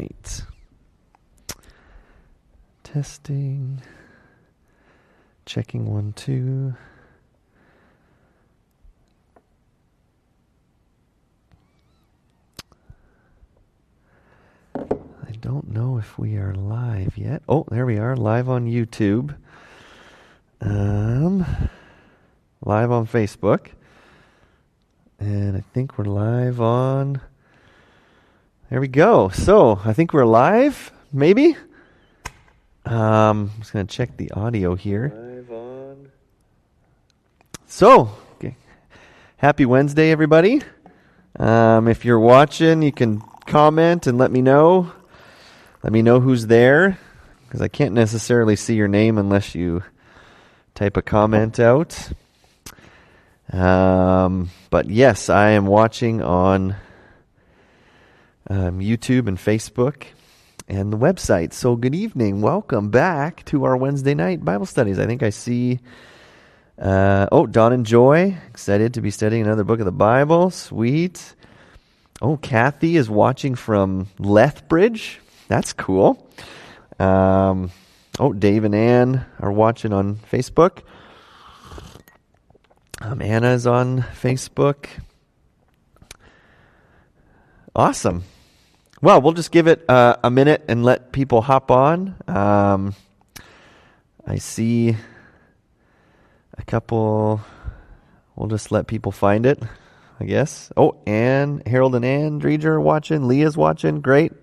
right. Testing. Checking 1, 2. I don't know if we are live yet. Oh, there we are, live on YouTube. Live on Facebook. And I think we're live on... There we go. So, I think we're live, maybe? I'm just going to check the audio here. Live on. So, okay. Happy Wednesday, everybody. If you're watching, you can comment and let me know. Let me know who's there, because I can't necessarily see your name unless you type a comment out. But yes, I am watching on YouTube and Facebook and the website. So good evening. Welcome back to our Wednesday night Bible studies. I think I see, Dawn and Joy, excited to be studying another book of the Bible. Sweet. Oh, Kathy is watching from Lethbridge. That's cool. Dave and Ann are watching on Facebook. Anna's on Facebook. Awesome. Well, we'll just give it a minute and let people hop on. I see a couple. We'll just let people find it, I guess. Oh, Harold and Ann Dreger are watching. Leah's watching. Great.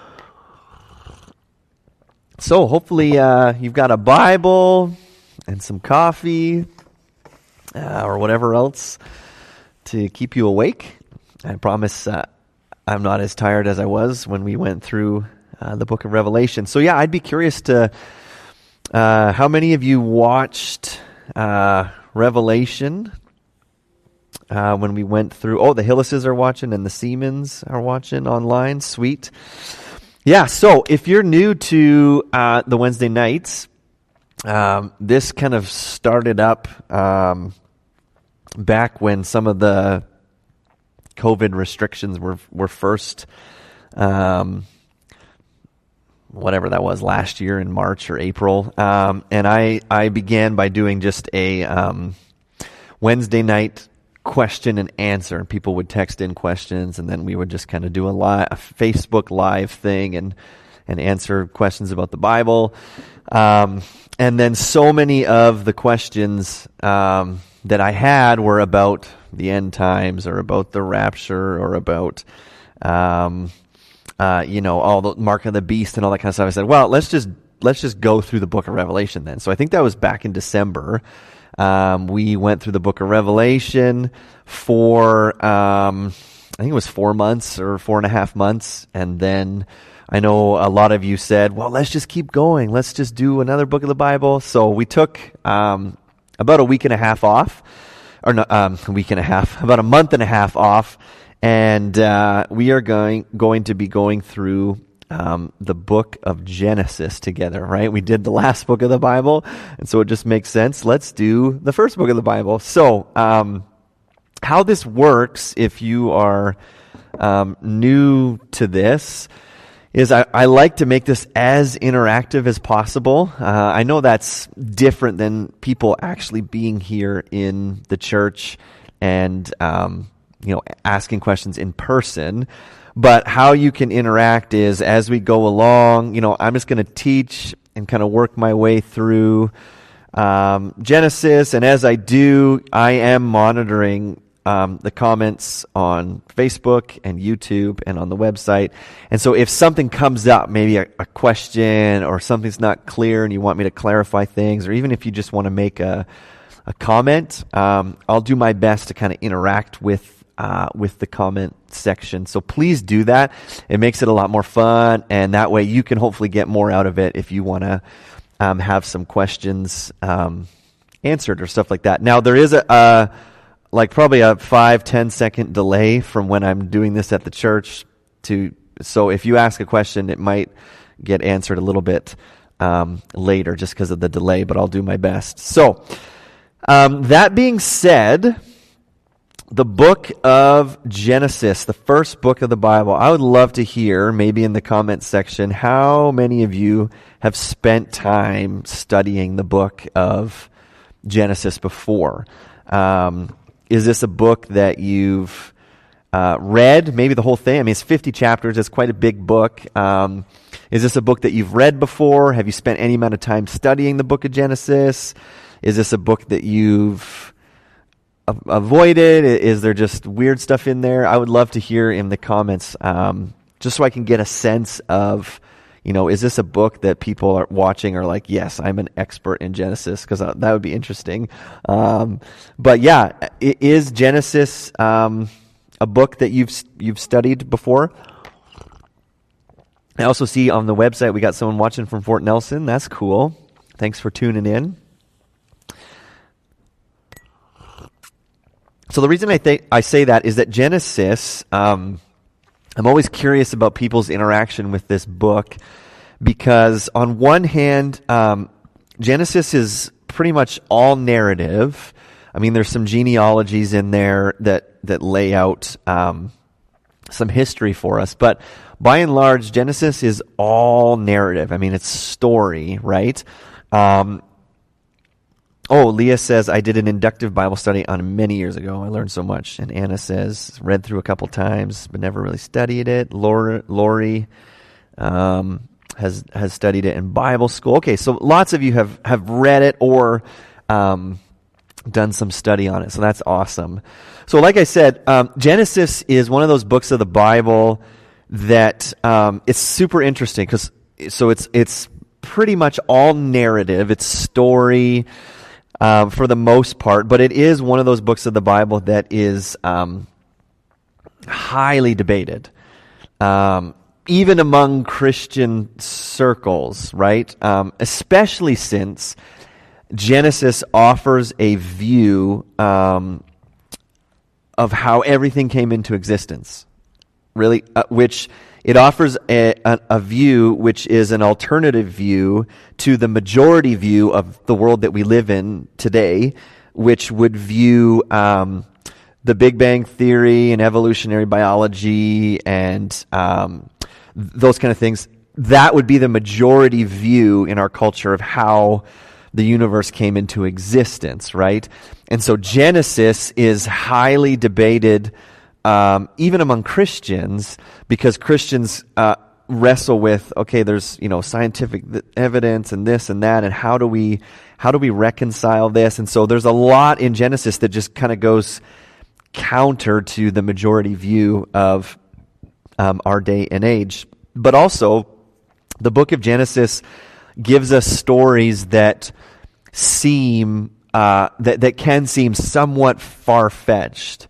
So hopefully you've got a Bible and some coffee or whatever else to keep you awake. I promise I'm not as tired as I was when we went through the book of Revelation. So yeah, I'd be curious to how many of you watched Revelation when we went through. Oh, the Hillises are watching and the Siemens are watching online. Sweet. Yeah, so if you're new to the Wednesday nights, this kind of started up back when some of the COVID restrictions were first, whatever that was, last year in March or April. And I began by doing just a Wednesday night question and answer. People would text in questions, and then we would just kind of do a Facebook live thing and answer questions about the Bible. And then so many of the questions that I had were about the end times or about the rapture or about, all the mark of the beast and all that kind of stuff. I said, well, let's just go through the book of Revelation then. So I think that was back in December. We went through the book of Revelation for, I think it was 4 months or 4.5 months. And then I know a lot of you said, well, let's just keep going. Let's just do another book of the Bible. So we took, about a week and a half off, or no, about a month and a half off. And, we are going to be going through the book of Genesis together, right? We did the last book of the Bible, and so it just makes sense. Let's do the first book of the Bible. So, how this works, if you are new to this, is I like to make this as interactive as possible. I know that's different than people actually being here in the church and asking questions in person. But how you can interact is as we go along, I'm just going to teach and kind of work my way through Genesis. And as I do, I am monitoring the comments on Facebook and YouTube and on the website. And so if something comes up, maybe a question or something's not clear and you want me to clarify things, or even if you just want to make a comment, I'll do my best to kind of interact with the comment section. So please do that. It makes it a lot more fun, and that way you can hopefully get more out of it if you want to have some questions answered or stuff like that. Now there is probably a 5-10 second delay from when I'm doing this at the church so if you ask a question, it might get answered a little bit later just because of the delay, but I'll do my best. So that being said, the book of Genesis, the first book of the Bible. I would love to hear, maybe in the comments section, how many of you have spent time studying the book of Genesis before. Is this a book that you've read, maybe the whole thing? I mean, it's 50 chapters. It's quite a big book. Is this a book that you've read before? Have you spent any amount of time studying the book of Genesis? Is this a book that you've avoided? Is there just weird stuff in there? I would love to hear in the comments, just so I can get a sense of, is this a book that people are watching are like, yes, I'm an expert in Genesis, because that would be interesting. But yeah, is Genesis a book that you've studied before? I also see on the website we got someone watching from Fort Nelson. That's cool. Thanks for tuning in. So the reason I say that is that Genesis, I'm always curious about people's interaction with this book, because on one hand, Genesis is pretty much all narrative. I mean, there's some genealogies in there that lay out some history for us, but by and large, Genesis is all narrative. I mean, it's story, right? Leah says, I did an inductive Bible study on it many years ago. I learned so much. And Anna says, read through a couple times, but never really studied it. Lori has studied it in Bible school. Okay, so lots of you have read it or done some study on it. So that's awesome. So like I said, Genesis is one of those books of the Bible that it's super interesting, because it's pretty much all narrative. It's story. For the most part, but it is one of those books of the Bible that is highly debated, even among Christian circles, right? Especially since Genesis offers a view of how everything came into existence, really, which it offers a view which is an alternative view to the majority view of the world that we live in today, which would view the Big Bang Theory and evolutionary biology and those kind of things. That would be the majority view in our culture of how the universe came into existence, right? And so Genesis is highly debated even among Christians, because Christians wrestle with, okay, there's scientific evidence and this and that, and how do we reconcile this? And so there's a lot in Genesis that just kind of goes counter to the majority view of our day and age. But also, the book of Genesis gives us stories that seem that can seem somewhat far-fetched.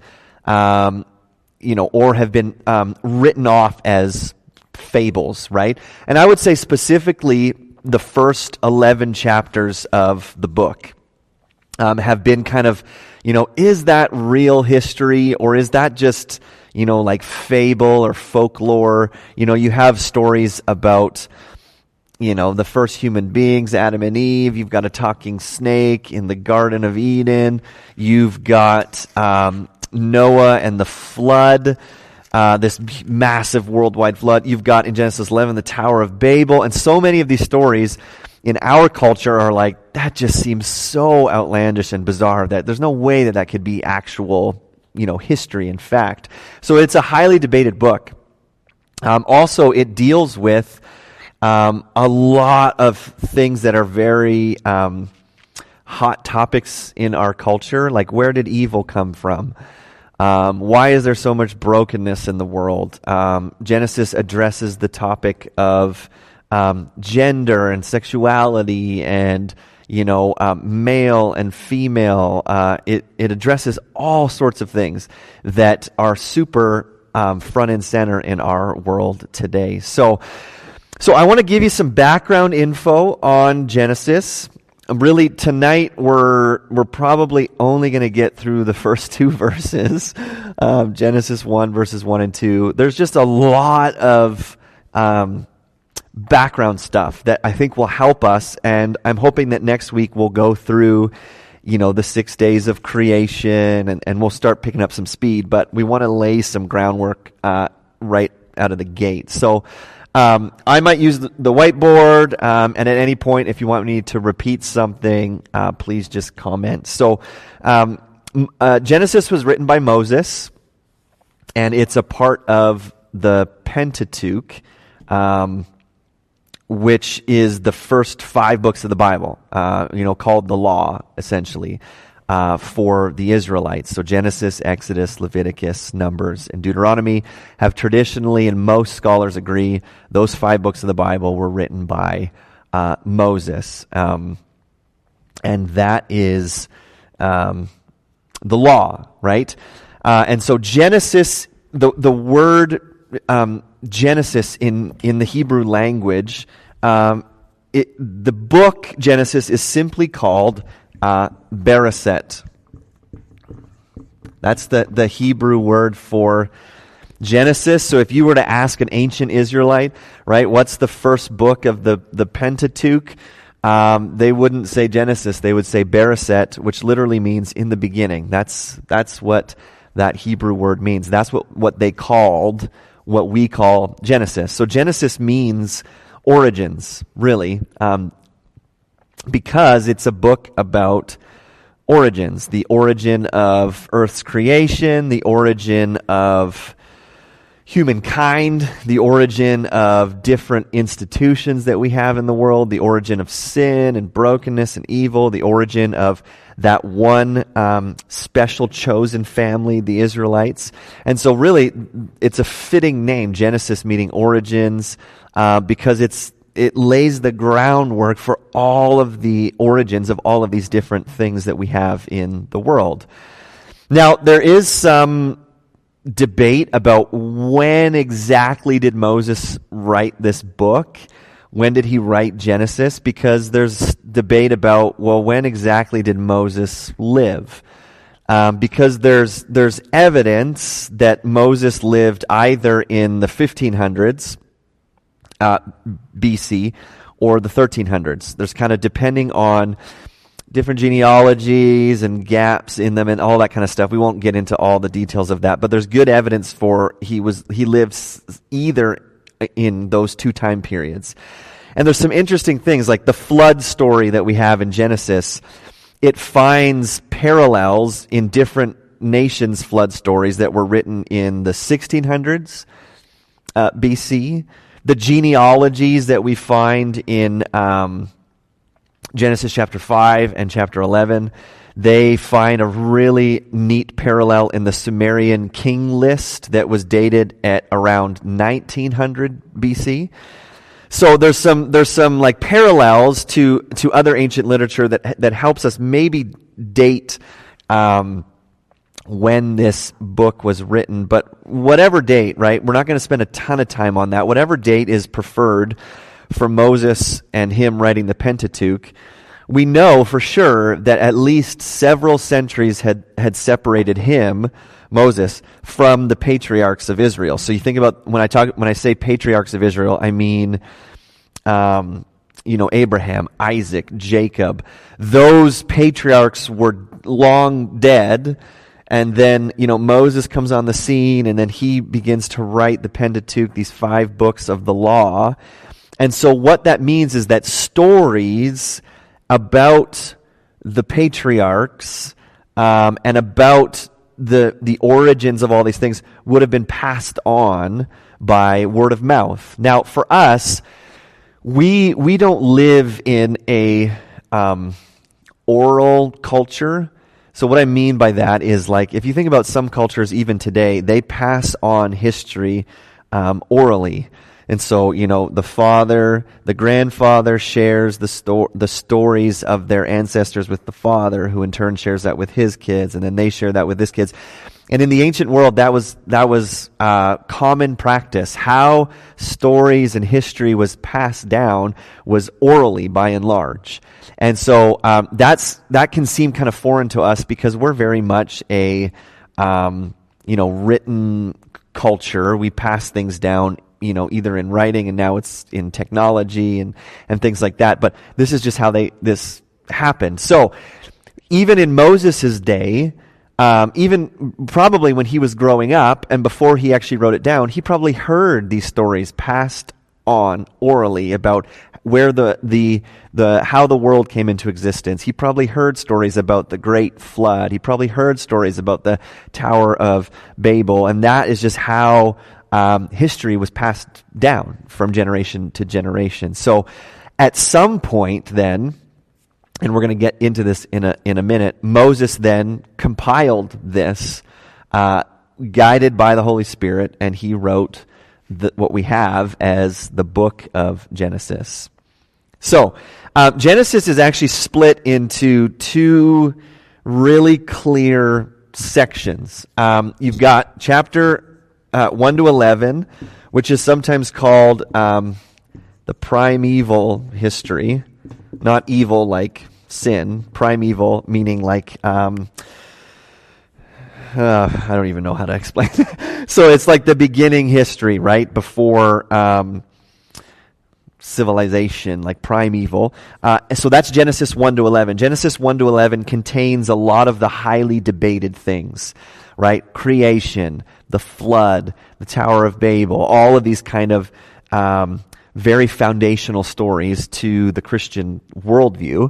Or have been written off as fables, right? And I would say specifically the first 11 chapters of the book have been kind of, is that real history, or is that just, like fable or folklore? You have stories about, the first human beings, Adam and Eve. You've got a talking snake in the Garden of Eden. You've got Noah and the flood, this massive worldwide flood. You've got in Genesis 11 the Tower of Babel, and so many of these stories in our culture are like, that just seems so outlandish and bizarre that there's no way that could be actual, history and fact. So it's a highly debated book. Also, it deals with a lot of things that are very hot topics in our culture, like where did evil come from? Why is there so much brokenness in the world? Genesis addresses the topic of gender and sexuality and, male and female. It addresses all sorts of things that are super front and center in our world today. So I want to give you some background info on Genesis. Really, tonight we're probably only going to get through the first two verses, Genesis 1, verses 1 and 2. There's just a lot of background stuff that I think will help us, and I'm hoping that next week we'll go through the 6 days of creation, and we'll start picking up some speed, but we want to lay some groundwork right out of the gate. So I might use the whiteboard, and at any point, if you want me to repeat something, please just comment. So Genesis was written by Moses, and it's a part of the Pentateuch, which is the first 5 books of the Bible, called the law, essentially, for the Israelites. So Genesis, Exodus, Leviticus, Numbers, and Deuteronomy have traditionally, and most scholars agree, those 5 books of the Bible were written by Moses. And that is the law, right? And so Genesis, the word Genesis in the Hebrew language, the book Genesis is simply called Bereshit. That's the Hebrew word for Genesis. So if you were to ask an ancient Israelite, right, what's the first book of the Pentateuch? They wouldn't say Genesis, they would say Bereshit, which literally means in the beginning. That's what that Hebrew word means. That's what they called what we call Genesis. So Genesis means origins, really, because it's a book about origins, the origin of Earth's creation, the origin of humankind, the origin of different institutions that we have in the world, the origin of sin and brokenness and evil, the origin of that one special chosen family, the Israelites. And so really, it's a fitting name, Genesis, meaning origins, because it lays the groundwork for all of the origins of all of these different things that we have in the world. Now, there is some debate about when exactly did Moses write this book. When did he write Genesis? Because there's debate about, well, when exactly did Moses live? Because there's evidence that Moses lived either in the 1500s BC or the 1300s. There's kind of depending on different genealogies and gaps in them and all that kind of stuff. We won't get into all the details of that, but there's good evidence for he lived either in those 2 time periods. And there's some interesting things like the flood story that we have in Genesis. It finds parallels in different nations' flood stories that were written in the 1600s BC. The genealogies that we find in Genesis chapter 5 and chapter 11, they find a really neat parallel in the Sumerian king list that was dated at around 1900 BC. So there's some like parallels to other ancient literature that helps us maybe date when this book was written. But whatever date, right? We're not going to spend a ton of time on that. Whatever date is preferred for Moses and him writing the Pentateuch, we know for sure that at least several centuries had separated him, Moses, from the patriarchs of Israel. So you think about when I say patriarchs of Israel, I mean Abraham, Isaac, Jacob. Those patriarchs were long dead. And then, Moses comes on the scene, and then he begins to write the Pentateuch, these 5 books of the law. And so what that means is that stories about the patriarchs and about the origins of all these things would have been passed on by word of mouth. Now, for us, we don't live in a oral culture. So what I mean by that is, like, if you think about some cultures even today, they pass on history orally. And so, the grandfather shares the stories of their ancestors with the father, who in turn shares that with his kids, and then they share that with his kids. And in the ancient world, that was common practice. How stories and history was passed down was orally, by and large. And so that can seem kind of foreign to us because we're very much a written culture. We pass things down, either in writing, and now it's in technology and things like that. But this is just how this happened. So even in Moses' day, even probably when he was growing up and before he actually wrote it down, he probably heard these stories passed on orally about where how the world came into existence. He probably heard stories about the Great Flood. He probably heard stories about the Tower of Babel, and that is just how history was passed down from generation to generation. So at some point then, and we're going to get into this in a minute, Moses then compiled this, guided by the Holy Spirit, and he wrote what we have as the book of Genesis. So, Genesis is actually split into two really clear sections. You've got chapter 1 to 11, which is sometimes called the primeval history. Not evil like sin, primeval meaning like, I don't even know how to explain it. So it's like the beginning history, right? Before civilization, like primeval. So that's Genesis 1 to 11. Genesis 1 to 11 contains a lot of the highly debated things, right? Creation, the flood, the Tower of Babel, all of these kind of very foundational stories to the Christian worldview.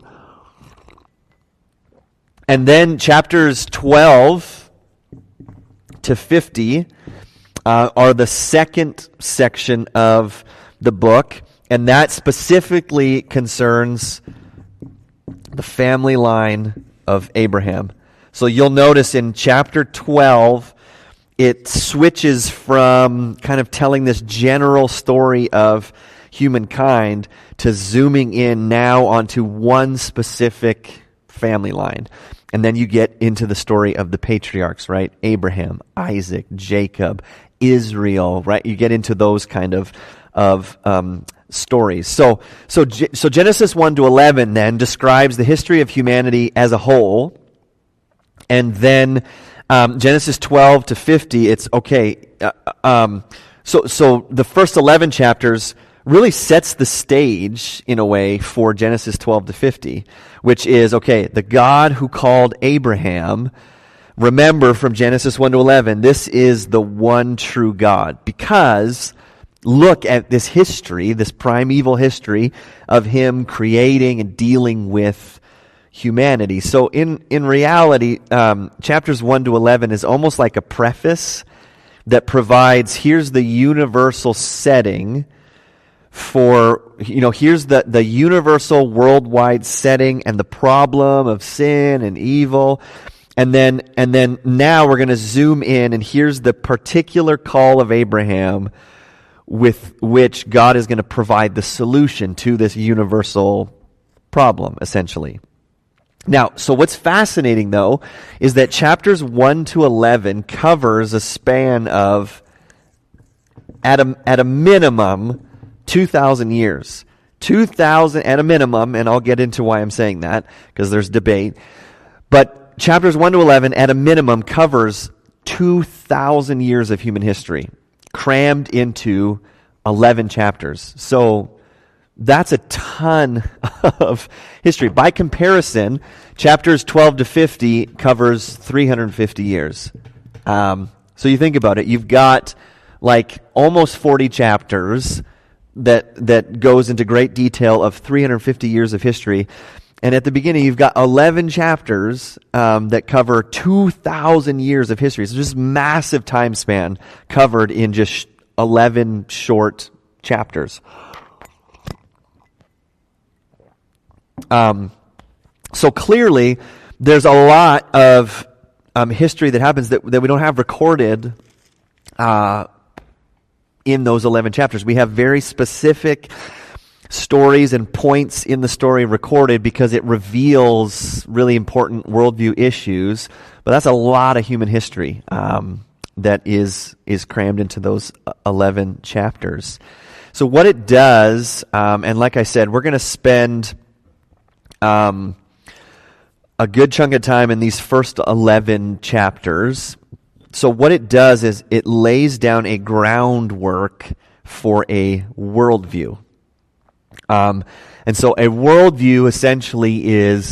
And then chapters 12 to 50 are the second section of the book, and that specifically concerns the family line of Abraham. So you'll notice in chapter 12, it switches from kind of telling this general story of humankind to zooming in now onto one specific family line. And then you get into the story of the patriarchs, right? Abraham, Isaac, Jacob, Israel, right? You get into those kind of stories. So Genesis 1 to 11 then describes the history of humanity as a whole. And then Genesis 12 to 50, it's okay. So the first 11 chapters really sets the stage, in a way, for Genesis 12 to 50, which is, okay, the God who called Abraham, remember from Genesis 1 to 11, this is the one true God. Because look at this history, this primeval history of him creating and dealing with humanity. So in reality, chapters 1 to 11 is almost like a preface that provides, here's the universal setting for, here's the universal worldwide setting and the problem of sin and evil. And then now we're going to zoom in, and here's the particular call of Abraham with which God is going to provide the solution to this universal problem, essentially. Now, so what's fascinating, though, is that chapters 1 to 11 covers a span of, at a minimum, 2,000 years. 2,000 at a minimum, and I'll get into why I'm saying that, because there's debate. But chapters 1 to 11, at a minimum, covers 2,000 years of human history, crammed into 11 chapters. So that's a ton of history. By comparison, chapters 12 to 50 covers 350 years. So you think about it, you've got like almost 40 chapters that goes into great detail of 350 years of history. And at the beginning, you've got 11 chapters that cover 2,000 years of history. So just massive time span covered in just 11 short chapters. So clearly, there's a lot of history that happens that we don't have recorded in those 11 chapters. We have very specific stories and points in the story recorded because it reveals really important worldview issues. But that's a lot of human history that is crammed into those 11 chapters. So what it does, and like I said, we're going to spend a good chunk of time in these first 11 chapters. So what it does is it lays down a groundwork for a worldview. And so a worldview essentially is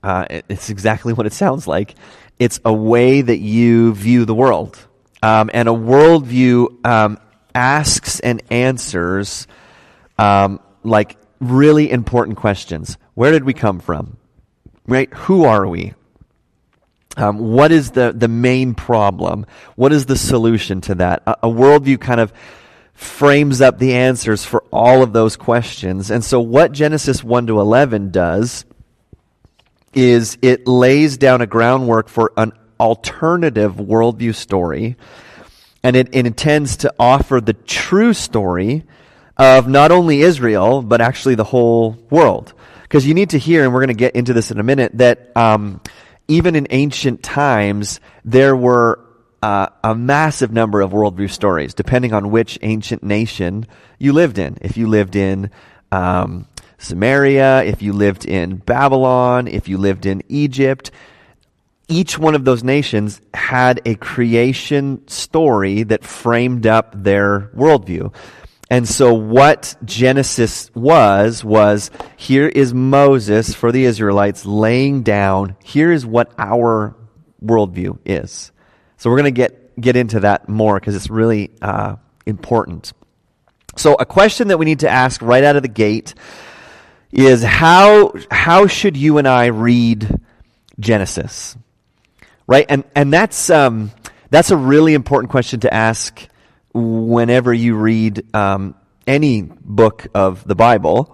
It's exactly what it sounds like. It's a way that you view the world. And a worldview asks and answers like really important questions. Where did we come from? Right? Who are we? What is the main problem? What is the solution to that? A worldview kind of frames up the answers for all of those questions. And so what Genesis 1 to 11 does is it lays down a groundwork for an alternative worldview story, and it intends to offer the true story of not only Israel, but actually the whole world. Because you need to hear, and we're going to get into this in a minute, that even in ancient times, there were a massive number of worldview stories, depending on which ancient nation you lived in. If you lived in Samaria, if you lived in Babylon, if you lived in Egypt, each one of those nations had a creation story that framed up their worldview. And so what Genesis was here is Moses for the Israelites laying down, here is what our worldview is. So we're going to get into that more because it's really important. So a question that we need to ask right out of the gate is how should you and I read Genesis? Right? And that's a really important question to ask whenever you read any book of the Bible.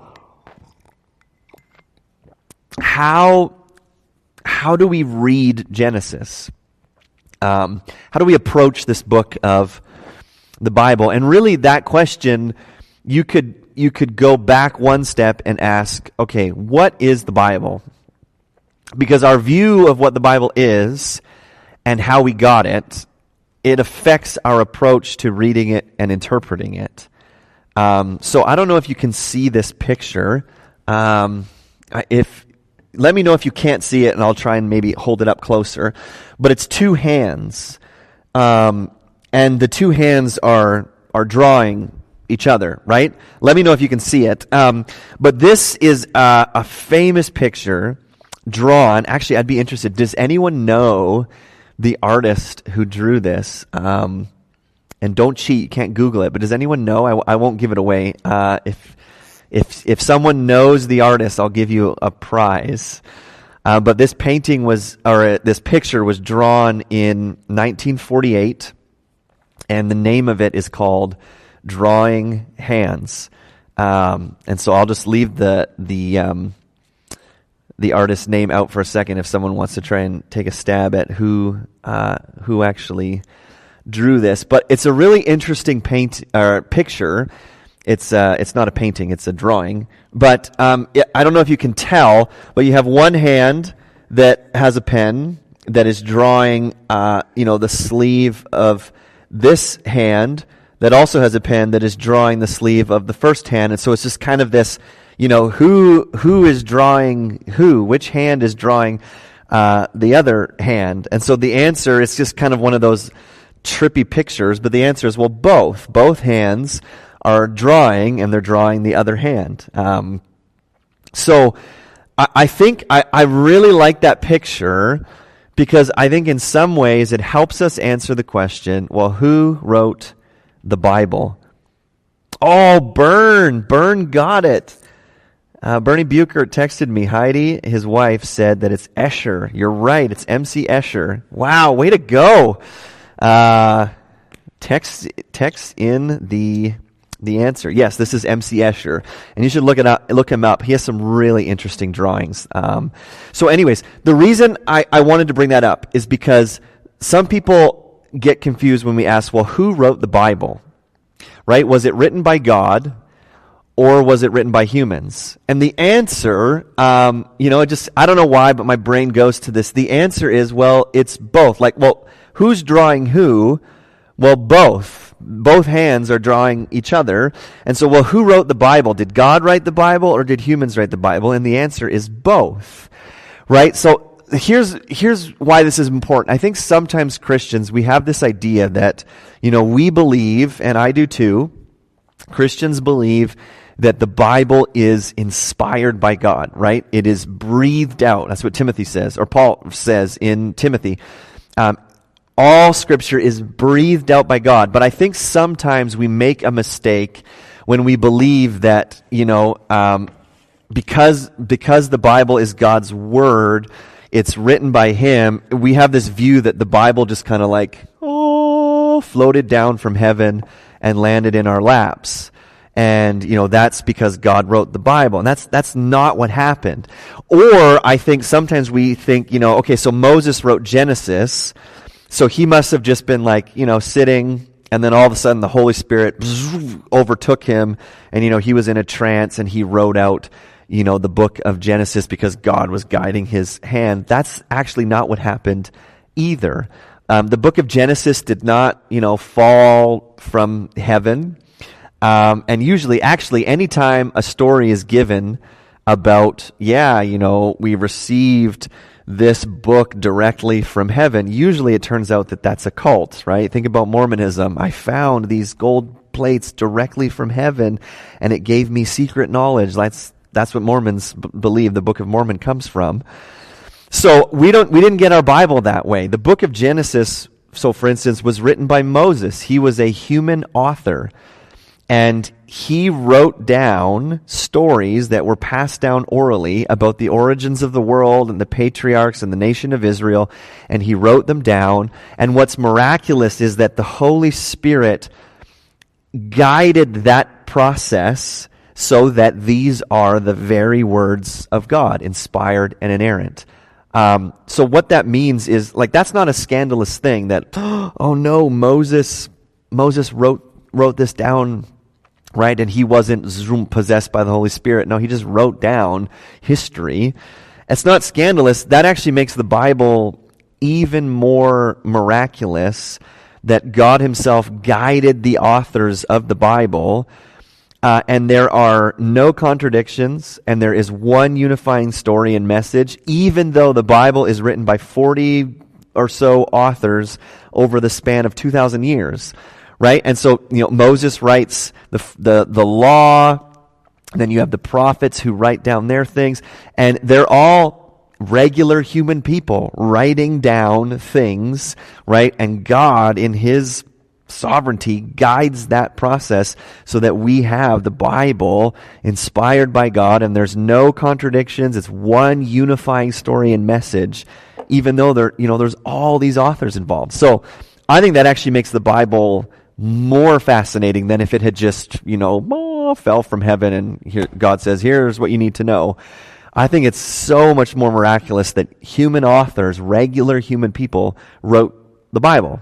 How do we read Genesis? How do we approach this book of the Bible? And really that question, you could go back one step and ask, okay, what is the Bible? Because our view of what the Bible is and how we got it, it affects our approach to reading it and interpreting it. So I don't know if you can see this picture. Let me know if you can't see it, and I'll try and maybe hold it up closer. But it's two hands, and the two hands are drawing each other, right? Let me know if you can see it. But this is a famous picture drawn. Actually, I'd be interested. Does anyone know the artist who drew this? And don't cheat. You can't Google it. But does anyone know? I won't give it away. If someone knows the artist, I'll give you a prize. But this this picture was drawn in 1948, and the name of it is called Drawing Hands. And so I'll just leave the artist's name out for a second if someone wants to try and take a stab at who actually drew this. But it's a really interesting picture. It's not a painting, it's a drawing. But I don't know if you can tell, but you have one hand that has a pen that is drawing the sleeve of this hand that also has a pen that is drawing the sleeve of the first hand. And so it's just kind of this, who is drawing who? Which hand is drawing the other hand? And so the answer is just kind of one of those trippy pictures, but the answer is, well, both. Both hands are drawing, and they're drawing the other hand. So I think I really like that picture because I think in some ways it helps us answer the question, well, who wrote the Bible? Oh, Bern got it. Bernie Buchert texted me. Heidi, his wife, said that it's Escher. You're right. It's M.C. Escher. Wow, way to go. Text in the answer. Yes, this is M.C. Escher. And you should look him up. He has some really interesting drawings. So anyways, the reason I wanted to bring that up is because some people get confused when we ask, well, who wrote the Bible? Right? Was it written by God? Or was it written by humans? And the answer, I don't know why, but my brain goes to this. The answer is, well, it's both. Like, well, who's drawing who? Well, both. Both hands are drawing each other. And so, well, who wrote the Bible? Did God write the Bible or did humans write the Bible? And the answer is both. Right? So here's why this is important. I think sometimes Christians, we have this idea that, we believe, and I do too, Christians believe that the Bible is inspired by God, right? It is breathed out. That's what Timothy says, or Paul says in Timothy. All Scripture is breathed out by God. But I think sometimes we make a mistake when we believe that, because the Bible is God's Word, it's written by Him, we have this view that the Bible just kind of floated down from heaven and landed in our laps. And, that's because God wrote the Bible. And that's not what happened. Or I think sometimes we think, okay, so Moses wrote Genesis, so he must have just been sitting, and then all of a sudden the Holy Spirit overtook him, and, he was in a trance and he wrote out, the book of Genesis because God was guiding his hand. That's actually not what happened either. The book of Genesis did not, fall from heaven. And usually, actually, anytime a story is given about, we received this book directly from heaven, usually it turns out that that's a cult, right? Think about Mormonism. I found these gold plates directly from heaven, and it gave me secret knowledge. That's what Mormons believe the Book of Mormon comes from. So we didn't get our Bible that way. The book of Genesis, so for instance, was written by Moses. He was a human author. And he wrote down stories that were passed down orally about the origins of the world and the patriarchs and the nation of Israel, and he wrote them down. And what's miraculous is that the Holy Spirit guided that process so that these are the very words of God, inspired and inerrant. So what that means is, that's not a scandalous thing that, oh no, Moses wrote this down, right? And he wasn't possessed by the Holy Spirit. No, he just wrote down history. It's not scandalous. That actually makes the Bible even more miraculous, that God himself guided the authors of the Bible, and there are no contradictions, and there is one unifying story and message, even though the Bible is written by 40 or so authors over the span of 2,000 years. Right? And so, Moses writes the law, and then you have the prophets who write down their things, and they're all regular human people writing down things, right? And God, in his sovereignty, guides that process so that we have the Bible inspired by God, and there's no contradictions. It's one unifying story and message, even though there's all these authors involved. So I think that actually makes the Bible more fascinating than if it had just, fell from heaven and here God says, here's what you need to know. I think it's so much more miraculous that human authors, regular human people, wrote the Bible.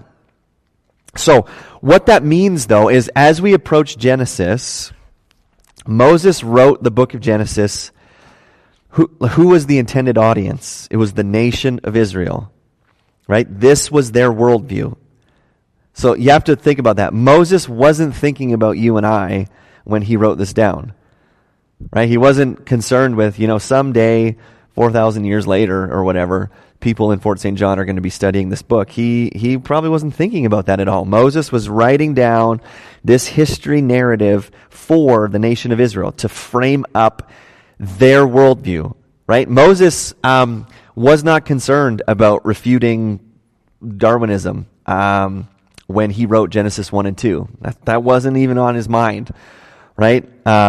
So what that means, though, is as we approach Genesis, Moses wrote the book of Genesis. Who was the intended audience? It was the nation of Israel, right? This was their worldview. So you have to think about that. Moses wasn't thinking about you and I when he wrote this down, right? He wasn't concerned with, someday, 4,000 years later or whatever, people in Fort St. John are going to be studying this book. He probably wasn't thinking about that at all. Moses was writing down this history narrative for the nation of Israel to frame up their worldview, right? Moses was not concerned about refuting Darwinism when he wrote Genesis 1 and 2. That wasn't even on his mind, right?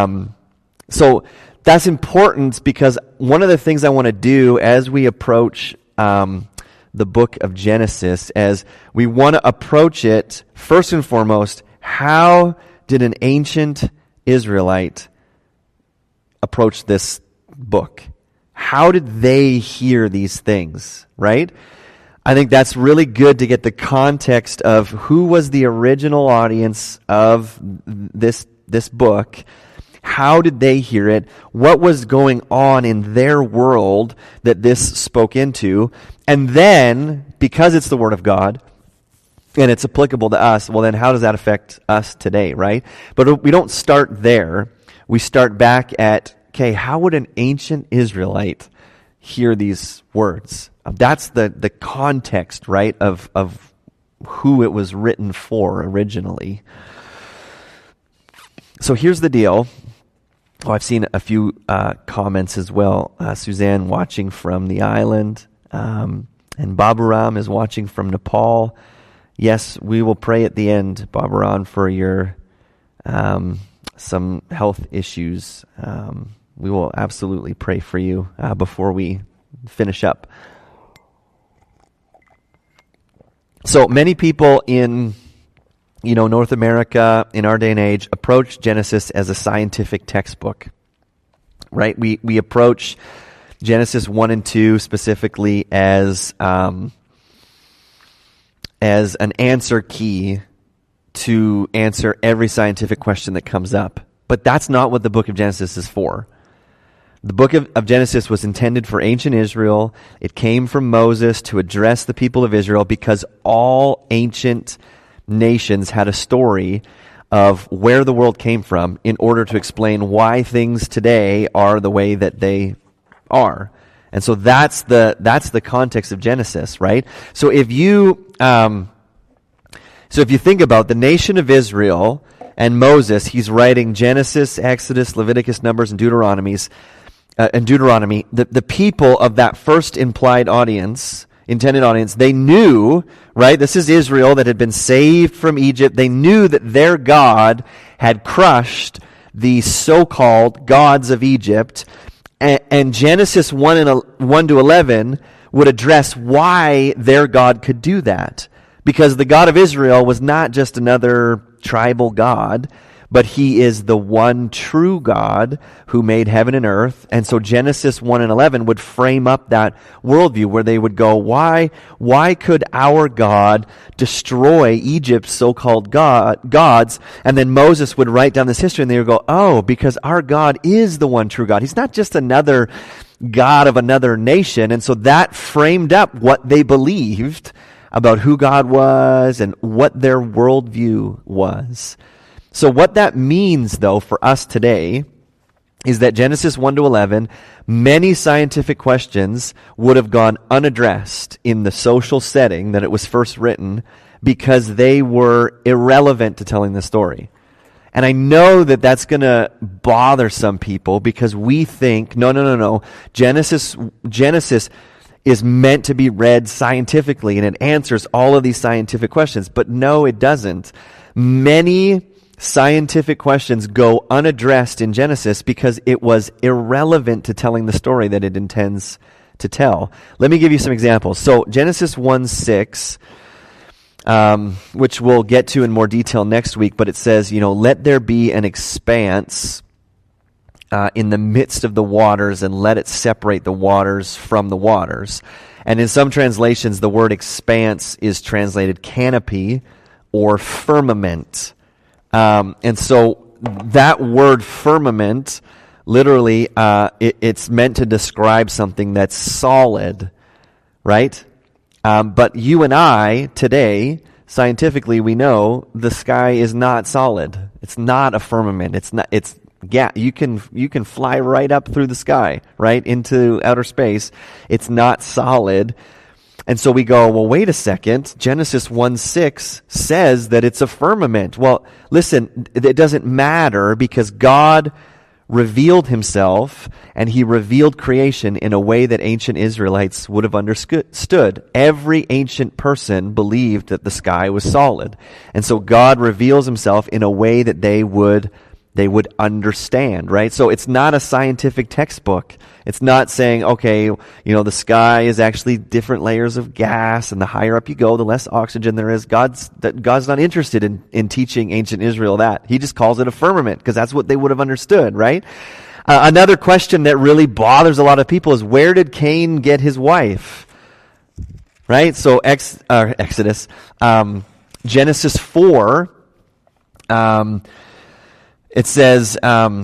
So that's important because one of the things I want to do as we approach the book of Genesis, as we want to approach it, first and foremost, how did an ancient Israelite approach this book? How did they hear these things, right? I think that's really good to get the context of who was the original audience of this book. How did they hear it? What was going on in their world that this spoke into? And then, because it's the Word of God, and it's applicable to us, well then how does that affect us today, right? But we don't start there. We start back at, okay, how would an ancient Israelite hear these words? That's the context, right, of who it was written for originally. So here's the deal. Oh, I've seen a few comments as well. Suzanne watching from the island, and Baburam is watching from Nepal. Yes, we will pray at the end, Baburam, for your some health issues. We will absolutely pray for you before we finish up. So many people in North America in our day and age approach Genesis as a scientific textbook, right? We approach Genesis 1 and 2 specifically as an answer key to answer every scientific question that comes up. But that's not what the book of Genesis is for. The book of Genesis was intended for ancient Israel. It came from Moses to address the people of Israel because all ancient nations had a story of where the world came from in order to explain why things today are the way that they are. And so that's the context of Genesis, right? So if you think about the nation of Israel and Moses, he's writing Genesis, Exodus, Leviticus, Numbers, and Deuteronomy. The people of that first intended audience, they knew, right? This is Israel that had been saved from Egypt. They knew that their God had crushed the so-called gods of Egypt. And Genesis 1 to 11 would address why their God could do that. Because the God of Israel was not just another tribal God, but he is the one true God who made heaven and earth. And so Genesis 1 and 11 would frame up that worldview where they would go, why could our God destroy Egypt's so-called gods? And then Moses would write down this history and they would go, oh, because our God is the one true God. He's not just another God of another nation. And so that framed up what they believed about who God was and what their worldview was. So what that means, though, for us today is that Genesis 1 to 11, many scientific questions would have gone unaddressed in the social setting that it was first written because they were irrelevant to telling the story. And I know that that's going to bother some people because we think, no. Genesis is meant to be read scientifically and it answers all of these scientific questions. But no, it doesn't. Many scientific questions go unaddressed in Genesis because it was irrelevant to telling the story that it intends to tell. Let me give you some examples. So Genesis 1:6, which we'll get to in more detail next week, but it says, let there be an expanse in the midst of the waters and let it separate the waters from the waters. And in some translations, the word expanse is translated canopy or firmament. And so that word firmament, literally, it's meant to describe something that's solid, right? But you and I, today, scientifically, we know the sky is not solid. It's not a firmament. You can fly right up through the sky, right, into outer space. It's not solid. And so we go, well, wait a second. Genesis 1:6 says that it's a firmament. Well, listen, it doesn't matter because God revealed himself and he revealed creation in a way that ancient Israelites would have understood. Every ancient person believed that the sky was solid. And so God reveals himself in a way that they would understand, right? So it's not a scientific textbook. It's not saying, okay, the sky is actually different layers of gas, and the higher up you go, the less oxygen there is. God's not interested in teaching ancient Israel that. He just calls it a firmament, because that's what they would have understood, right? Another question that really bothers a lot of people is, where did Cain get his wife? Right? So Exodus, Genesis 4, it says,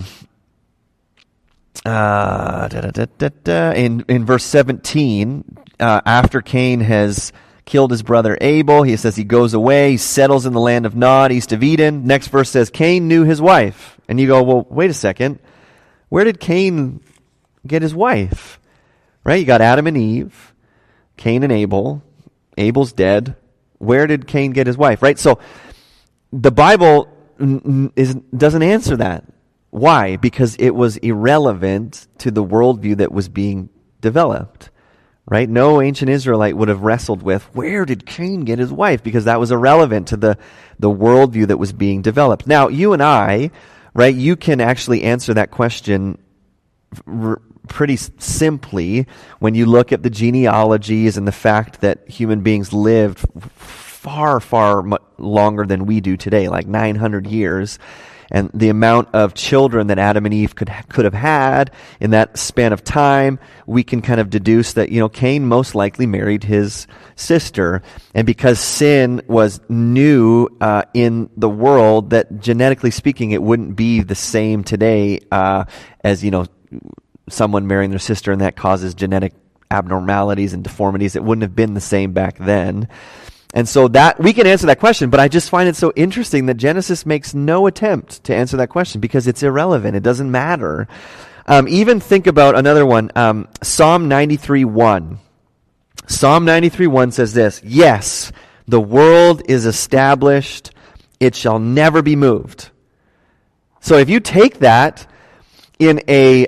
in verse 17, after Cain has killed his brother Abel, he says he goes away, he settles in the land of Nod, east of Eden. Next verse says, Cain knew his wife. And you go, well, wait a second. Where did Cain get his wife? Right? You got Adam and Eve, Cain and Abel. Abel's dead. Where did Cain get his wife? Right? So the Bible doesn't answer that. Why? Because it was irrelevant to the worldview that was being developed. Right? No ancient Israelite would have wrestled with, where did Cain get his wife? Because that was irrelevant to the worldview that was being developed. Now, you and I, right, you can actually answer that question pretty simply when you look at the genealogies and the fact that human beings lived far, far longer than we do today, like 900 years. And the amount of children that Adam and Eve could have had in that span of time, we can kind of deduce that, Cain most likely married his sister. And because sin was new in the world, that genetically speaking, it wouldn't be the same today as, someone marrying their sister, and that causes genetic abnormalities and deformities. It wouldn't have been the same back then. And so that we can answer that question, but I just find it so interesting that Genesis makes no attempt to answer that question because it's irrelevant. It doesn't matter. Even think about another one, Psalm 93:1. Psalm 93:1 says this, "Yes, the world is established; it shall never be moved." So if you take that in a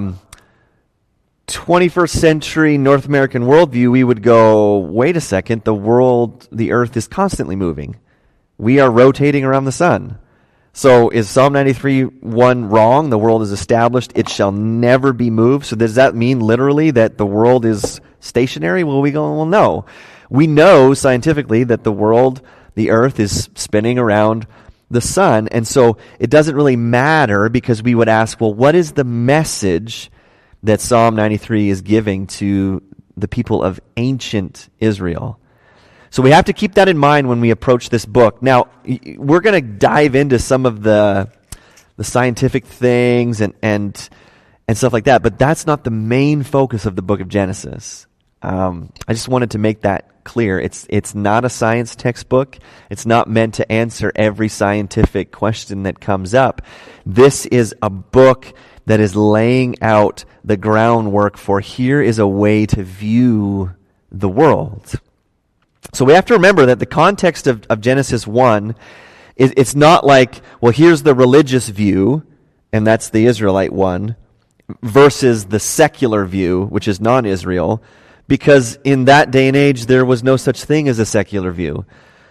21st century North American worldview, we would go, wait a second, the earth is constantly moving. We are rotating around the sun. So is Psalm 93:1 wrong? The world is established, it shall never be moved. So does that mean literally that the world is stationary? Well, we go, well, no. We know scientifically that the earth is spinning around the sun. And so it doesn't really matter, because we would ask, well, what is the message that Psalm 93 is giving to the people of ancient Israel? So we have to keep that in mind when we approach this book. Now, we're going to dive into some of the scientific things and stuff like that, but that's not the main focus of the book of Genesis. I just wanted to make that clear. It's not a science textbook. It's not meant to answer every scientific question that comes up. This is a book that is laying out the groundwork for here is a way to view the world. So we have to remember that the context of Genesis 1, it's not like, well, here's the religious view, and that's the Israelite one, versus the secular view, which is non-Israel, because in that day and age, there was no such thing as a secular view.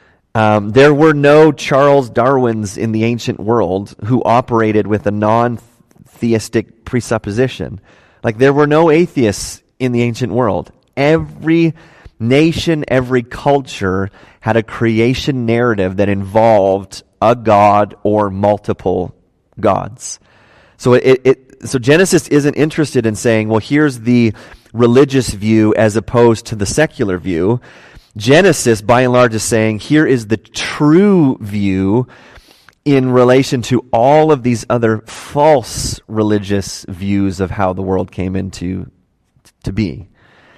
There were no Charles Darwins in the ancient world who operated with a non-theistic presupposition. Like, there were no atheists in the ancient world. Every nation, every culture had a creation narrative that involved a god or multiple gods. So so Genesis isn't interested in saying, well, here's the religious view as opposed to the secular view. Genesis, by and large, is saying, here is the true view in relation to all of these other false religious views of how the world came into to be.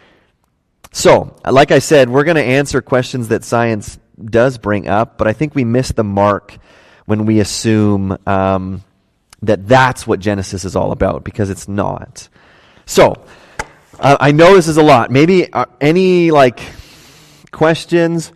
So, like I said, we're going to answer questions that science does bring up, but I think we miss the mark when we assume that that's what Genesis is all about, because it's not. So, I know this is a lot. Maybe any questions?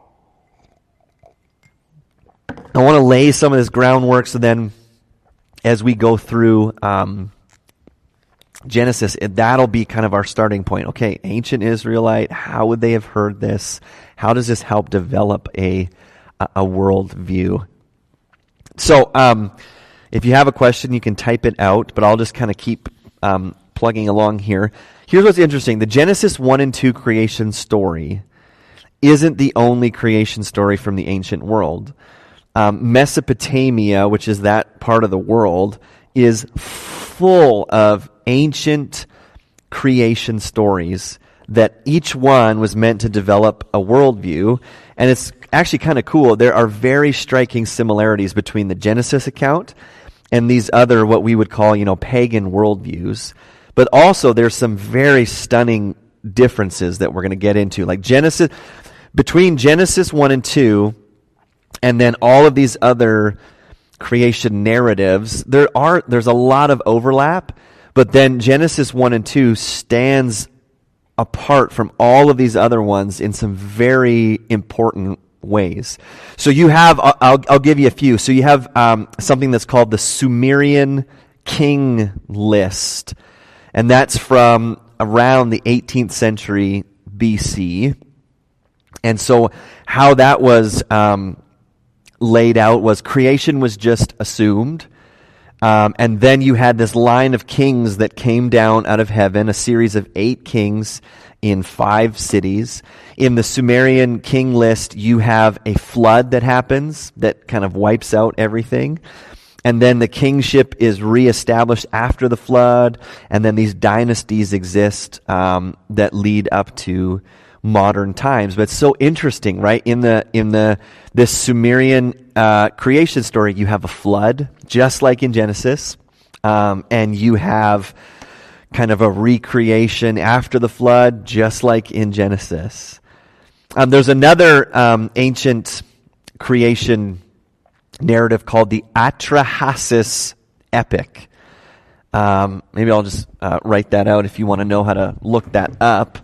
I want to lay some of this groundwork, so then as we go through Genesis, that'll be kind of our starting point. Okay, ancient Israelite, how would they have heard this? How does this help develop a world view? So if you have a question, you can type it out, but I'll just kind of keep plugging along here. Here's what's interesting. The Genesis 1 and 2 creation story isn't the only creation story from the ancient world. Mesopotamia, which is that part of the world, is full of ancient creation stories that each one was meant to develop a worldview. And it's actually kind of cool. There are very striking similarities between the Genesis account and these other, what we would call, pagan worldviews. But also there's some very stunning differences that we're going to get into. Like between Genesis 1 and 2, and then all of these other creation narratives, there's a lot of overlap, but then Genesis 1 and 2 stands apart from all of these other ones in some very important ways. So you have, I'll give you a few. So you have something that's called the Sumerian king list, and that's from around the 18th century BC. And so how that was laid out was creation was just assumed. And then you had this line of kings that came down out of heaven, a series of 8 kings in 5 cities. In the Sumerian king list, you have a flood that happens that kind of wipes out everything. And then the kingship is reestablished after the flood. And then these dynasties exist that lead up to modern times. But it's so interesting, right? In this Sumerian creation story, you have a flood, just like in Genesis, and you have kind of a recreation after the flood, just like in Genesis. There's another ancient creation narrative called the Atrahasis epic. Maybe I'll just write that out if you want to know how to look that up.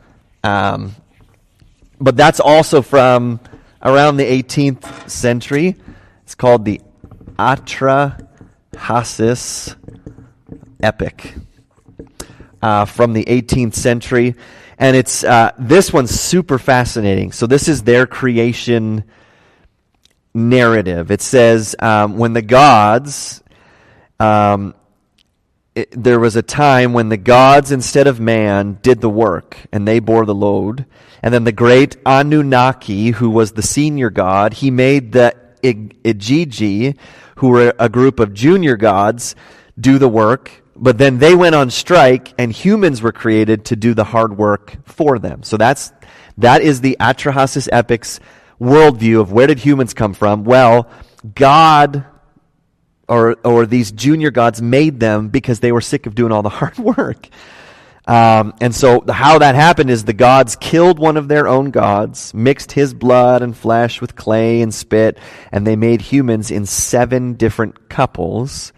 But that's also from around the 18th century. It's called the Atrahasis epic from the 18th century. And it's this one's super fascinating. So this is their creation narrative. It says, when the gods... there was a time when the gods, instead of man, did the work, and they bore the load. And then the great Anunnaki, who was the senior god, he made the Igigi, who were a group of junior gods, do the work. But then they went on strike, and humans were created to do the hard work for them. So that is the Atrahasis epic's worldview of where did humans come from. Well, God... Or these junior gods made them because they were sick of doing all the hard work. And so how that happened is the gods killed one of their own gods, mixed his blood and flesh with clay and spit, and they made humans in 7 different couples.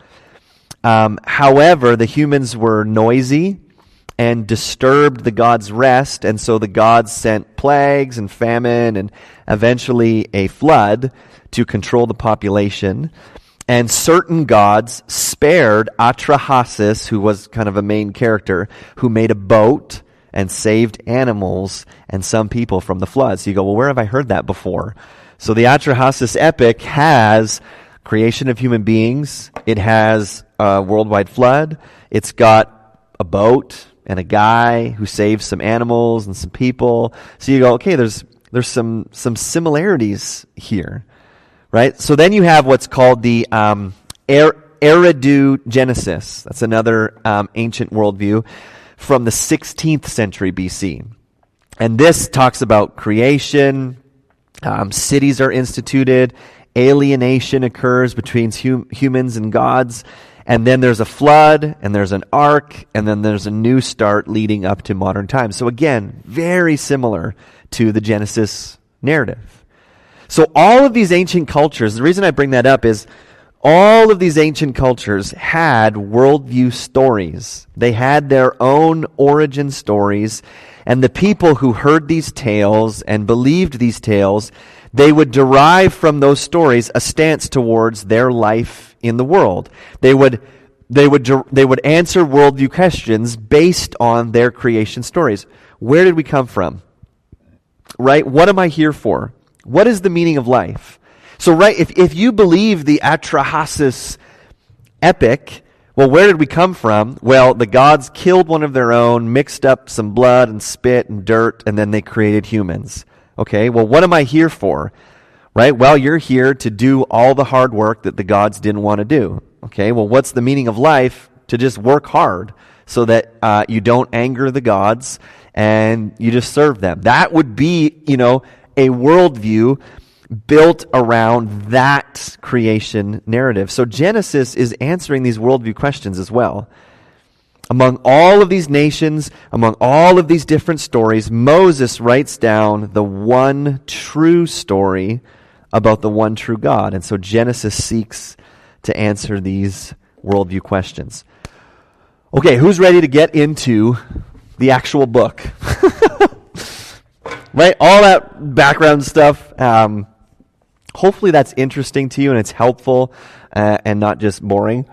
However, the humans were noisy and disturbed the gods' rest, and so the gods sent plagues and famine and eventually a flood to control the population. And certain gods spared Atrahasis, who was kind of a main character, who made a boat and saved animals and some people from the flood. So you go, well, where have I heard that before? So the Atrahasis epic has creation of human beings. It has a worldwide flood. It's got a boat and a guy who saves some animals and some people. So you go, okay, there's some similarities here. Right? So then you have what's called the Eridu Genesis. That's another ancient worldview from the 16th century BC. And this talks about creation, cities are instituted, alienation occurs between humans and gods, and then there's a flood, and there's an ark, and then there's a new start leading up to modern times. So again, very similar to the Genesis narrative. So all of these ancient cultures, the reason I bring that up is all of these ancient cultures had worldview stories. They had their own origin stories, and the people who heard these tales and believed these tales, they would derive from those stories a stance towards their life in the world. They would answer worldview questions based on their creation stories. Where did we come from? Right? What am I here for? What is the meaning of life? So, right, if you believe the Atrahasis epic, well, where did we come from? Well, the gods killed one of their own, mixed up some blood and spit and dirt, and then they created humans. Okay, well, what am I here for? Right? Well, you're here to do all the hard work that the gods didn't want to do. Okay, well, what's the meaning of life? To just work hard so that you don't anger the gods and you just serve them. That would be, a worldview built around that creation narrative. So Genesis is answering these worldview questions as well. Among all of these nations, among all of these different stories, Moses writes down the one true story about the one true God. And so Genesis seeks to answer these worldview questions. Okay, who's ready to get into the actual book? Right? All that background stuff, Hopefully that's interesting to you and it's helpful and not just boring.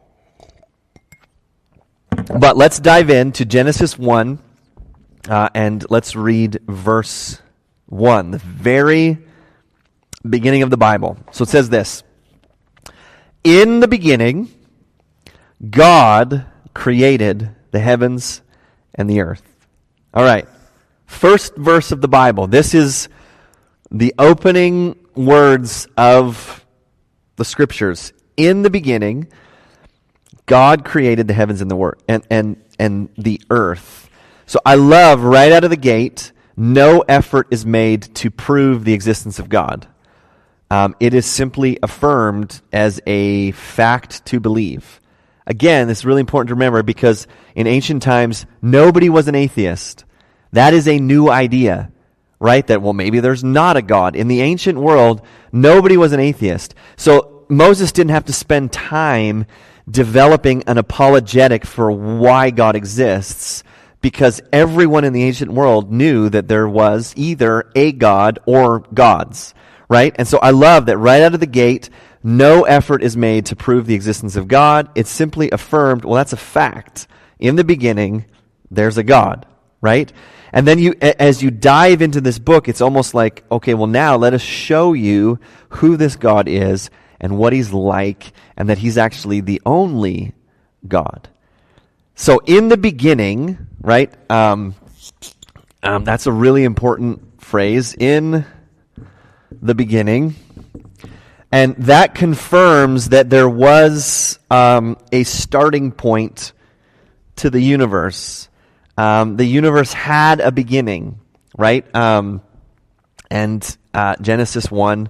But let's dive into Genesis 1 and let's read verse 1, the very beginning of the Bible. So it says this: In the beginning, God created the heavens and the earth. All right, first verse of the Bible. This is the opening words of the Scriptures. In the beginning, God created the heavens and and the earth. So I love right out of the gate, no effort is made to prove the existence of God. It is simply affirmed as a fact to believe. Again, it's really important to remember because in ancient times, nobody was an atheist. That is a new idea, right? That, well, maybe there's not a God. In the ancient world, nobody was an atheist. So Moses didn't have to spend time developing an apologetic for why God exists, because everyone in the ancient world knew that there was either a God or gods, right? And so I love that right out of the gate, no effort is made to prove the existence of God. It's simply affirmed, well, that's a fact. In the beginning, there's a God, right? And then as you dive into this book, it's almost like, okay, well now let us show you who this God is and what he's like, and that he's actually the only God. So in the beginning, right, that's a really important phrase, in the beginning. And that confirms that there was a starting point to the universe. The universe had a beginning, right? And Genesis 1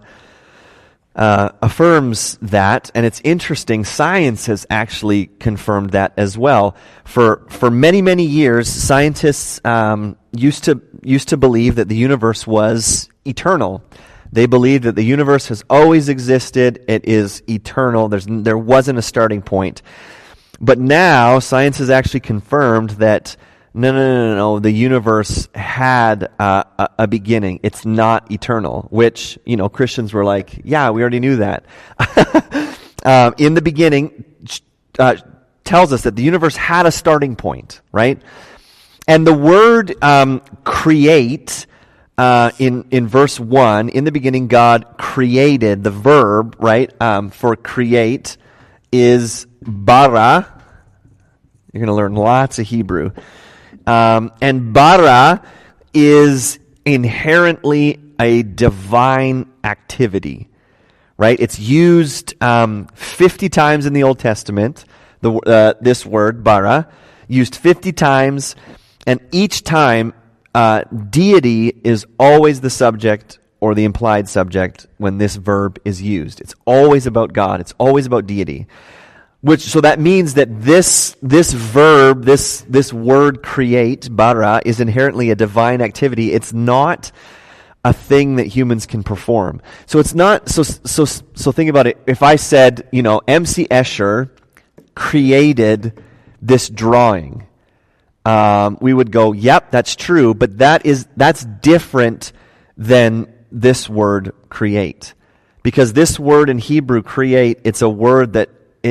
affirms that, and it's interesting. Science has actually confirmed that as well. For many, many years, scientists used to believe that the universe was eternal. They believed that the universe has always existed. It is eternal. There wasn't a starting point. But now science has actually confirmed that no. The universe had a beginning. It's not eternal, which, Christians were like, yeah, we already knew that. In the beginning tells us that the universe had a starting point, right? And the word create in verse 1, in the beginning God created, the verb, right, for create is bara. You're going to learn lots of Hebrew. And bara is inherently a divine activity, right? It's used 50 times in the Old Testament, this word, bara, used 50 times, and each time deity is always the subject or the implied subject when this verb is used. It's always about God. It's always about deity. So that means that this verb, this word create, bara, is inherently a divine activity. It's not a thing that humans can perform. So it's not, so think about it. If I said, MC Escher created this drawing, we would go, yep, that's true, but that's different than this word create. Because this word in Hebrew, create, it's a word that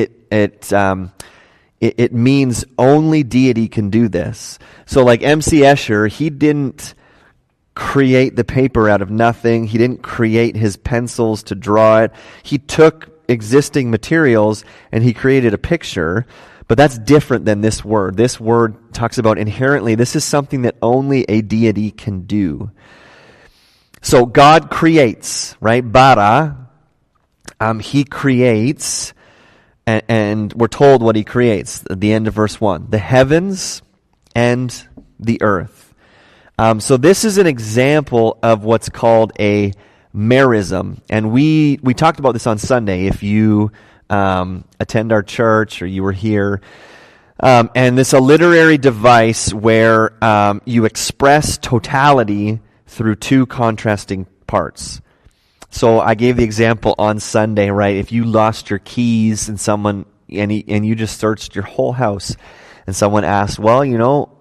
it means only deity can do this. So like MC Escher, he didn't create the paper out of nothing. He didn't create his pencils to draw it. He took existing materials and he created a picture. But that's different than this word. This word talks about inherently, this is something that only a deity can do. So God creates, right? Bara, he creates, and we're told what he creates at the end of verse 1. The heavens and the earth. So this is an example of what's called a merism. And we talked about this on Sunday. If you attend our church or you were here. And it's a literary device where you express totality through two contrasting parts. So I gave the example on Sunday, right? If you lost your keys and you just searched your whole house and someone asked, well,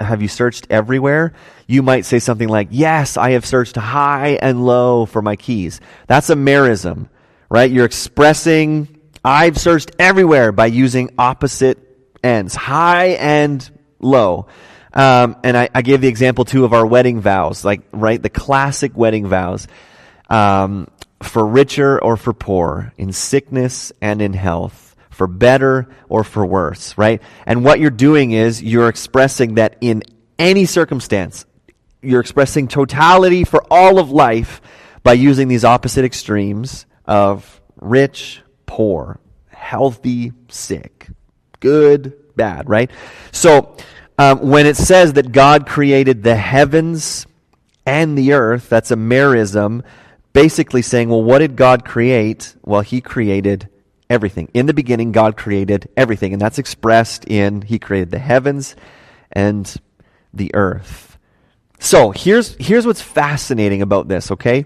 have you searched everywhere? You might say something like, yes, I have searched high and low for my keys. That's a merism, right? You're expressing, I've searched everywhere by using opposite ends, high and low. And I gave the example too of our wedding vows, like, right? The classic wedding vows, for richer or for poor, in sickness and in health, for better or for worse, right? And what you're doing is you're expressing that in any circumstance, you're expressing totality for all of life by using these opposite extremes of rich, poor, healthy, sick, good, bad, right? So, when it says that God created the heavens and the earth, that's a merism, basically saying, well, what did God create? Well, he created everything. In the beginning, God created everything, and that's expressed in he created the heavens and the earth. So here's what's fascinating about this, okay?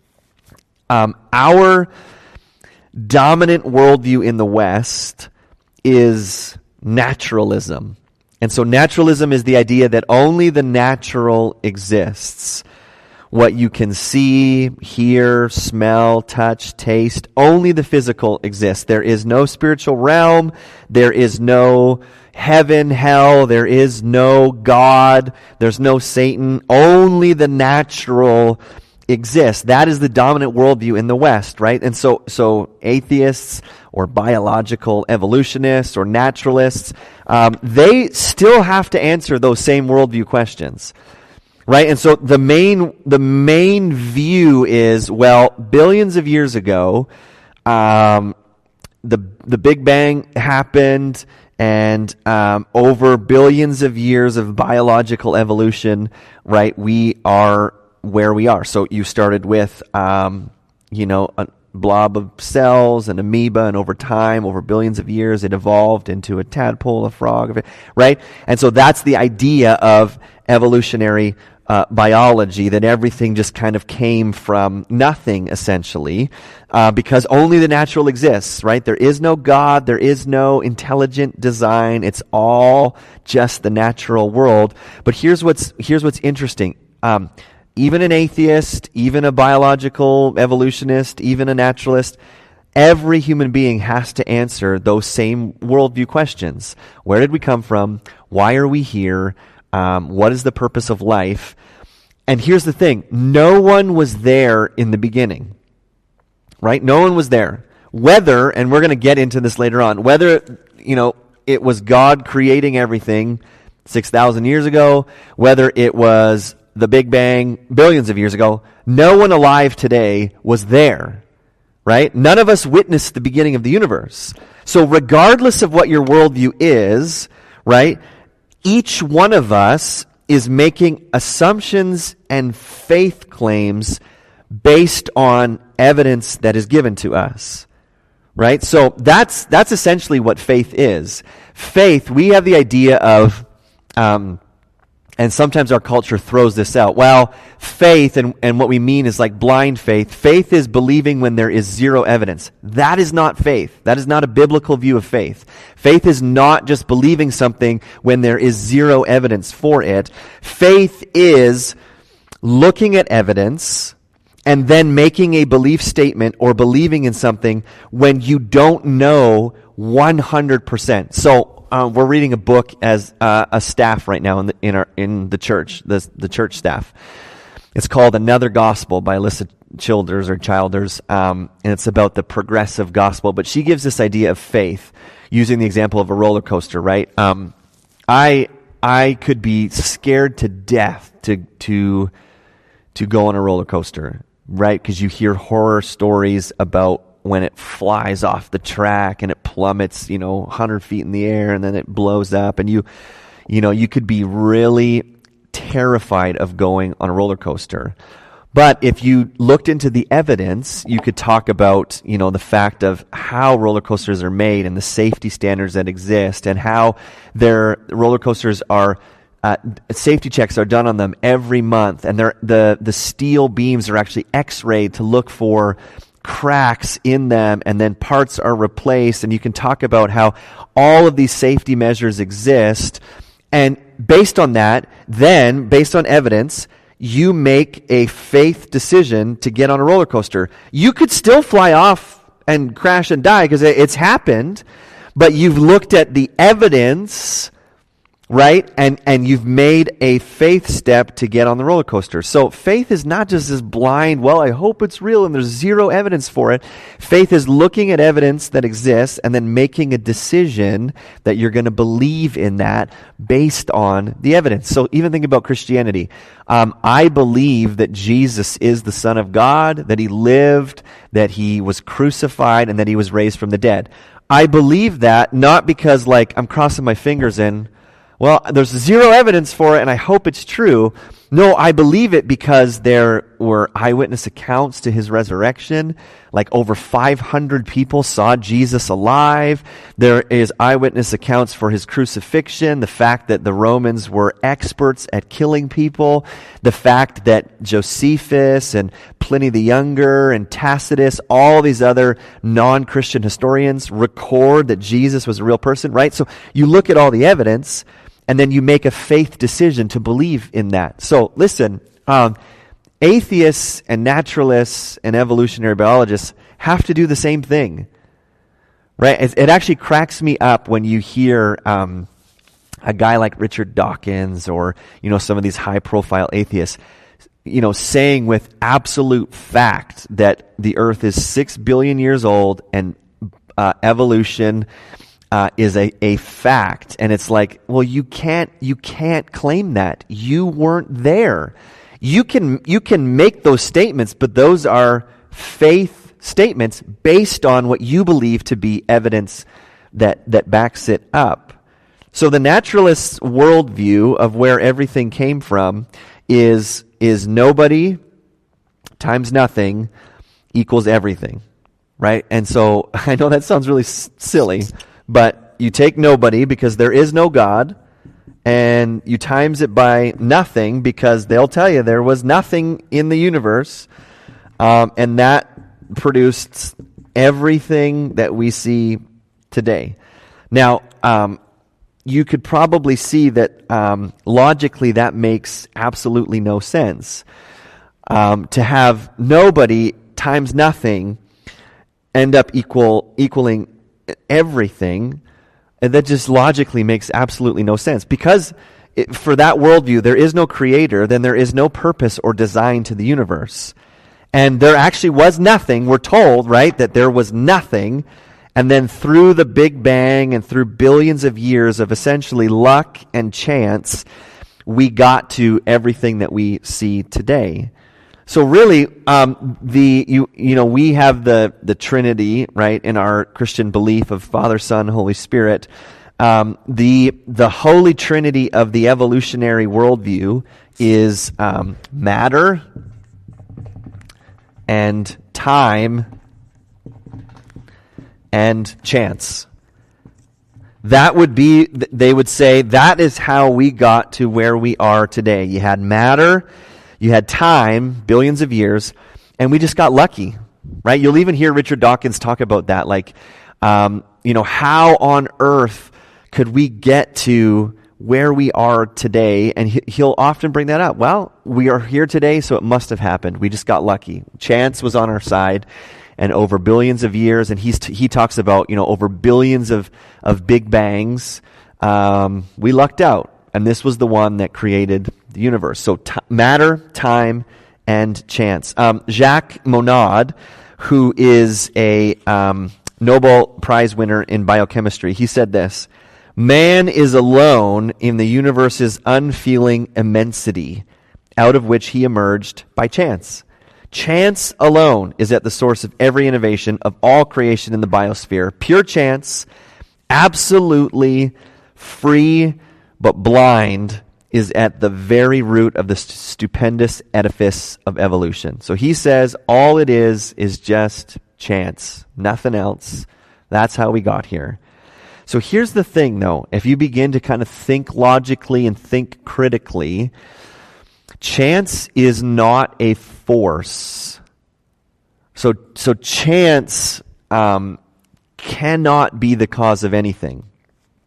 Our dominant worldview in the West is naturalism. And so naturalism is the idea that only the natural exists. What you can see, hear, smell, touch, taste, only the physical exists. There is no spiritual realm. There is no heaven, hell. There is no God. There's no Satan. Only the natural exists. That is the dominant worldview in the West, right? And so atheists or biological evolutionists or naturalists, they still have to answer those same worldview questions. Right? And so the main view is, well, billions of years ago, the Big Bang happened, and over billions of years of biological evolution, right, we are where we are. So you started with, a blob of cells, an amoeba, and over time, over billions of years, it evolved into a tadpole, a frog, right? And so that's the idea of evolutionary biology, that everything just kind of came from nothing, essentially, because only the natural exists, right? There is no God, there is no intelligent design, it's all just the natural world. But here's what's interesting. Even an atheist, even a biological evolutionist, even a naturalist, every human being has to answer those same worldview questions. Where did we come from? Why are we here? What is the purpose of life? And here's the thing. No one was there in the beginning. Right? No one was there. Whether, and we're going to get into this later on, whether, it was God creating everything 6,000 years ago, whether it was the Big Bang billions of years ago, no one alive today was there. Right? None of us witnessed the beginning of the universe. So regardless of what your worldview is, right, each one of us is making assumptions and faith claims based on evidence that is given to us. Right? So that's essentially what faith is. Faith, we have the idea of, and sometimes our culture throws this out. Well, faith, and what we mean is like blind faith. Faith is believing when there is zero evidence. That is not faith. That is not a biblical view of faith. Faith is not just believing something when there is zero evidence for it. Faith is looking at evidence and then making a belief statement or believing in something when you don't know 100%. So, we're reading a book as a staff right now in the church, the church staff. It's called Another Gospel by Alyssa Childers, and it's about the progressive gospel. But she gives this idea of faith using the example of a roller coaster. Right? I could be scared to death to go on a roller coaster, right? Because you hear horror stories about when it flies off the track and it plummets, 100 feet in the air and then it blows up, and you could be really terrified of going on a roller coaster. But if you looked into the evidence, you could talk about, the fact of how roller coasters are made and the safety standards that exist, and how their roller coasters are safety checks are done on them every month, and the steel beams are actually X-rayed to look for cracks in them, and then parts are replaced. And you can talk about how all of these safety measures exist, and based on that, then, based on evidence, you make a faith decision to get on a roller coaster. You could still fly off and crash and die because it's happened, but you've looked at the evidence, right? And you've made a faith step to get on the roller coaster. So faith is not just this blind, well, I hope it's real and there's zero evidence for it. Faith is looking at evidence that exists and then making a decision that you're going to believe in that based on the evidence. So even think about Christianity. I believe that Jesus is the Son of God, that he lived, that he was crucified, and that he was raised from the dead. I believe that not because I'm crossing my fingers in, well, there's zero evidence for it and I hope it's true. No, I believe it because there were eyewitness accounts to his resurrection. Over 500 people saw Jesus alive. There is eyewitness accounts for his crucifixion, the fact that the Romans were experts at killing people, the fact that Josephus and Pliny the Younger and Tacitus, all these other non-Christian historians record that Jesus was a real person, right? So you look at all the evidence, and then you make a faith decision to believe in that. So listen, atheists and naturalists and evolutionary biologists have to do the same thing, right? It actually cracks me up when you hear a guy like Richard Dawkins or some of these high-profile atheists, saying with absolute fact that the Earth is 6 billion years old and evolution is a fact. And it's well, you can't claim that. You weren't there. You can make those statements, but those are faith statements based on what you believe to be evidence that backs it up. So the naturalist's worldview of where everything came from is nobody times nothing equals everything, right? And so I know that sounds really silly, but you take nobody because there is no God, and you times it by nothing because they'll tell you there was nothing in the universe, and that produced everything that we see today. Now, you could probably see that logically that makes absolutely no sense. To have nobody times nothing end up equaling everything, and that just logically makes absolutely no sense. Because for that worldview, there is no creator, then there is no purpose or design to the universe. And there actually was nothing. We're told, right, that there was nothing. And then through the Big Bang and through billions of years of essentially luck and chance, we got to everything that we see today. So really, we have the Trinity, right, in our Christian belief of Father, Son, Holy Spirit. The Holy Trinity of the evolutionary worldview is matter and time and chance. That would be, they would say, that is how we got to where we are today. You had matter, you had time, billions of years, and we just got lucky, right? You'll even hear Richard Dawkins talk about that, how on earth could we get to where we are today? And he'll often bring that up. Well, we are here today, so it must have happened. We just got lucky. Chance was on our side. And over billions of years, and he talks about, over billions of big bangs, we lucked out. And this was the one that created the universe. So matter, time, and chance. Jacques Monod, who is a Nobel Prize winner in biochemistry, he said this: "Man is alone in the universe's unfeeling immensity, out of which he emerged by chance. Chance alone is at the source of every innovation of all creation in the biosphere. Pure chance, absolutely free but blind, is at the very root of the stupendous edifice of evolution." So he says all it is just chance, nothing else. That's how we got here. So here's the thing, though. If you begin to kind of think logically and think critically, chance is not a force. So chance cannot be the cause of anything.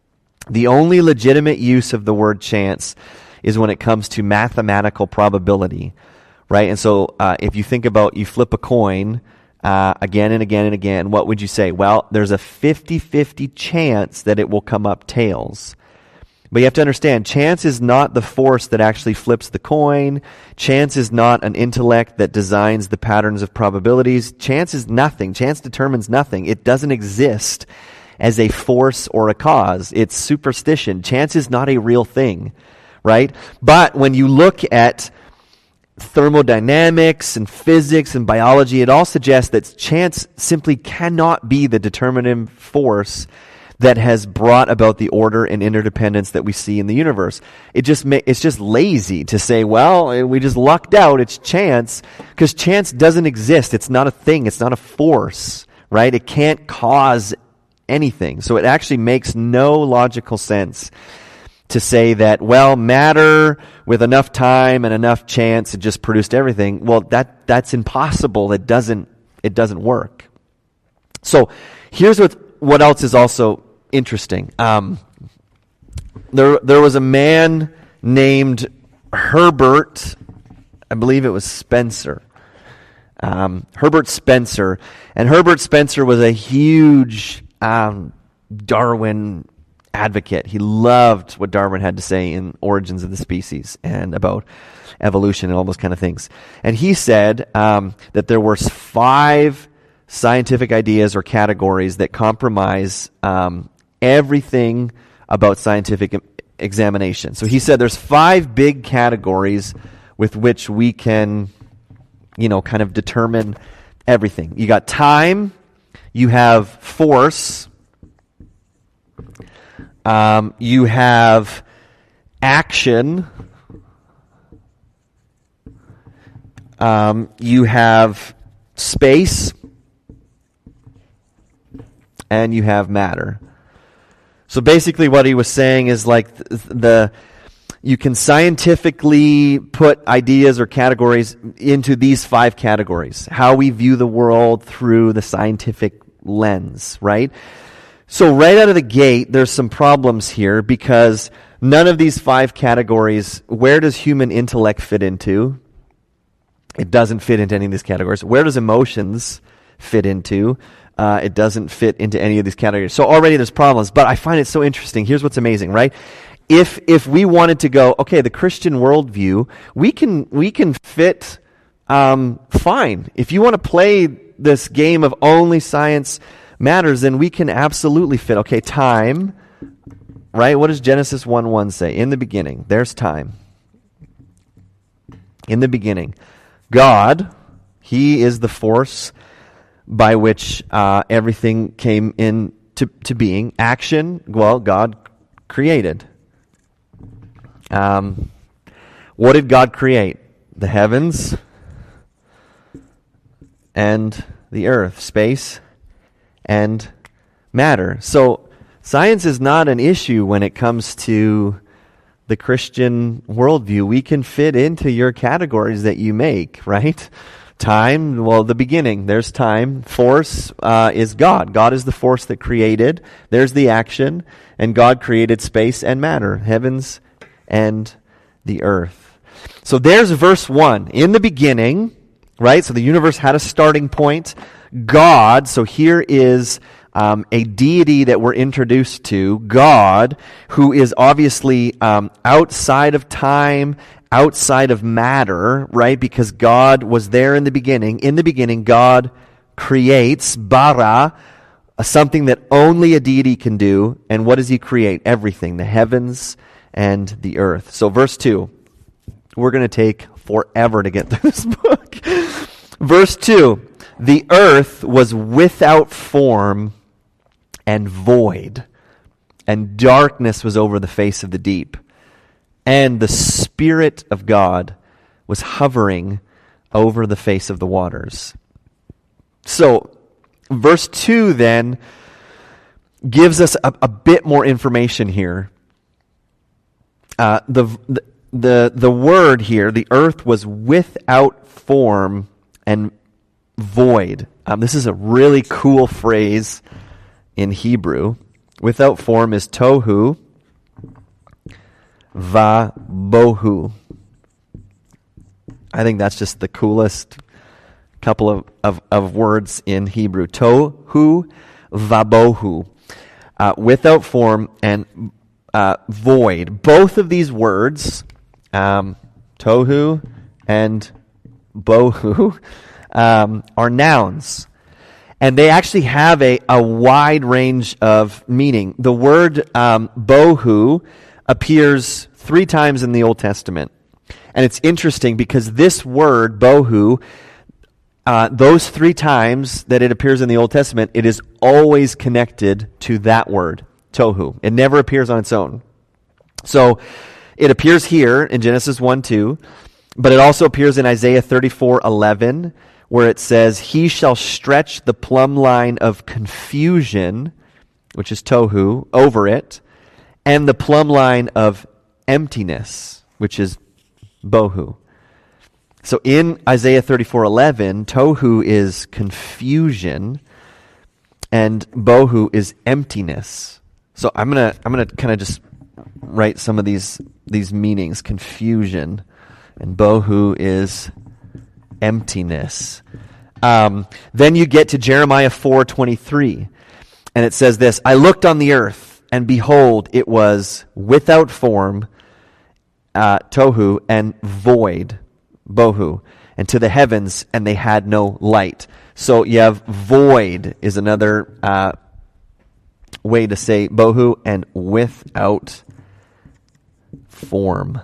The only legitimate use of the word chance is when it comes to mathematical probability, right? And so if you think about, you flip a coin again and again and again, what would you say? Well, there's a 50-50 chance that it will come up tails. But you have to understand, chance is not the force that actually flips the coin. Chance is not an intellect that designs the patterns of probabilities. Chance is nothing. Chance determines nothing. It doesn't exist as a force or a cause. It's superstition. Chance is not a real thing, right? But when you look at thermodynamics and physics and biology, it all suggests that chance simply cannot be the determinative force that has brought about the order and interdependence that we see in the universe. It's just lazy to say, well, we just lucked out, it's chance, because chance doesn't exist. It's not a thing. It's not a force, right? It can't cause anything. So it actually makes no logical sense to say that, well, matter with enough time and enough chance, it just produced everything. Well, that's impossible. It doesn't work. So here's what else is also interesting. There was a man named Herbert, I believe it was Spencer. Herbert Spencer. And Herbert Spencer was a huge Darwin advocate. He loved what Darwin had to say in Origins of the Species and about evolution and all those kind of things. And he said that there were 5 scientific ideas or categories that compromise everything about scientific examination. So he said there's 5 big categories with which we can, kind of determine everything. You got time, you have force, you have action, you have space, and you have matter. So basically what he was saying is like you can scientifically put ideas or categories into these 5 categories. How we view the world through the scientific lens, right? So right out of the gate, there's some problems here because none of these 5 categories, where does human intellect fit into? It doesn't fit into any of these categories. Where does emotions fit into? It doesn't fit into any of these categories. So already there's problems, but I find it so interesting. Here's what's amazing, right? If we wanted to go, okay, the Christian worldview, we can fit fine. If you want to play this game of only science matters, then we can absolutely fit. Okay, time, right? What does Genesis 1:1 say? In the beginning, there's time. In the beginning, God, He is the force by which everything came into being. Action, well, God created. What did God create? The heavens and the earth, space and matter. So science is not an issue when it comes to the Christian worldview. We can fit into your categories that you make, right? Time, well, the beginning, there's time. Force is God. God is the force that created. There's the action. And God created space and matter, heavens and the earth. So there's verse 1. In the beginning, right? So the universe had a starting point. God, so here is a deity that we're introduced to, God, who is obviously outside of time, outside of matter, right? Because God was there in the beginning. In the beginning, God creates, bara, something that only a deity can do. And what does He create? Everything, the heavens and the earth. So verse 2, we're going to take forever to get through this book. Verse 2, the earth was without form and void, and darkness was over the face of the deep. And the Spirit of God was hovering over the face of the waters. So, verse 2 then gives us a bit more information here. The word here, the earth was without form and void. This is a really cool phrase in Hebrew. Without form is tohu, vabohu. I think that's just the coolest couple of words in Hebrew. Tohu vabohu. Without form and void. Both of these words, tohu and bohu, are nouns. And they actually have a wide range of meaning. The word bohu appears 3 times in the Old Testament. And it's interesting because this word, bohu, those 3 times that it appears in the Old Testament, it is always connected to that word, tohu. It never appears on its own. So it appears here in Genesis 1:2, but it also appears in Isaiah 34:11, where it says, he shall stretch the plumb line of confusion, which is tohu, over it, and the plumb line of emptiness, which is bohu. So in Isaiah 34:11, tohu is confusion and bohu is emptiness. So I'm gonna kind of just write some of these meanings. Confusion and bohu is emptiness. Then you get to Jeremiah 4:23, and it says this: I looked on the earth, and behold, it was without form, tohu, and void, bohu, and to the heavens, and they had no light. So you have void is another way to say bohu, and without form.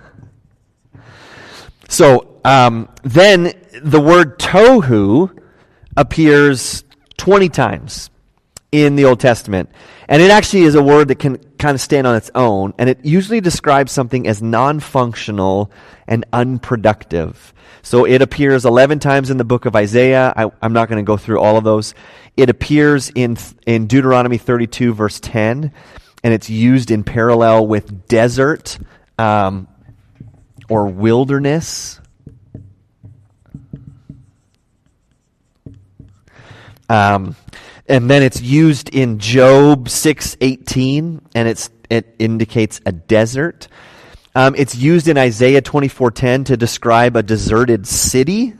So then the word tohu appears 20 times in the Old Testament. And it actually is a word that can kind of stand on its own. And it usually describes something as non-functional and unproductive. So it appears 11 times in the book of Isaiah. I'm not going to go through all of those. It appears in Deuteronomy 32, verse 10. And it's used in parallel with desert or wilderness. And then it's used in Job 6:18, and it indicates a desert. It's used in Isaiah 24:10 to describe a deserted city,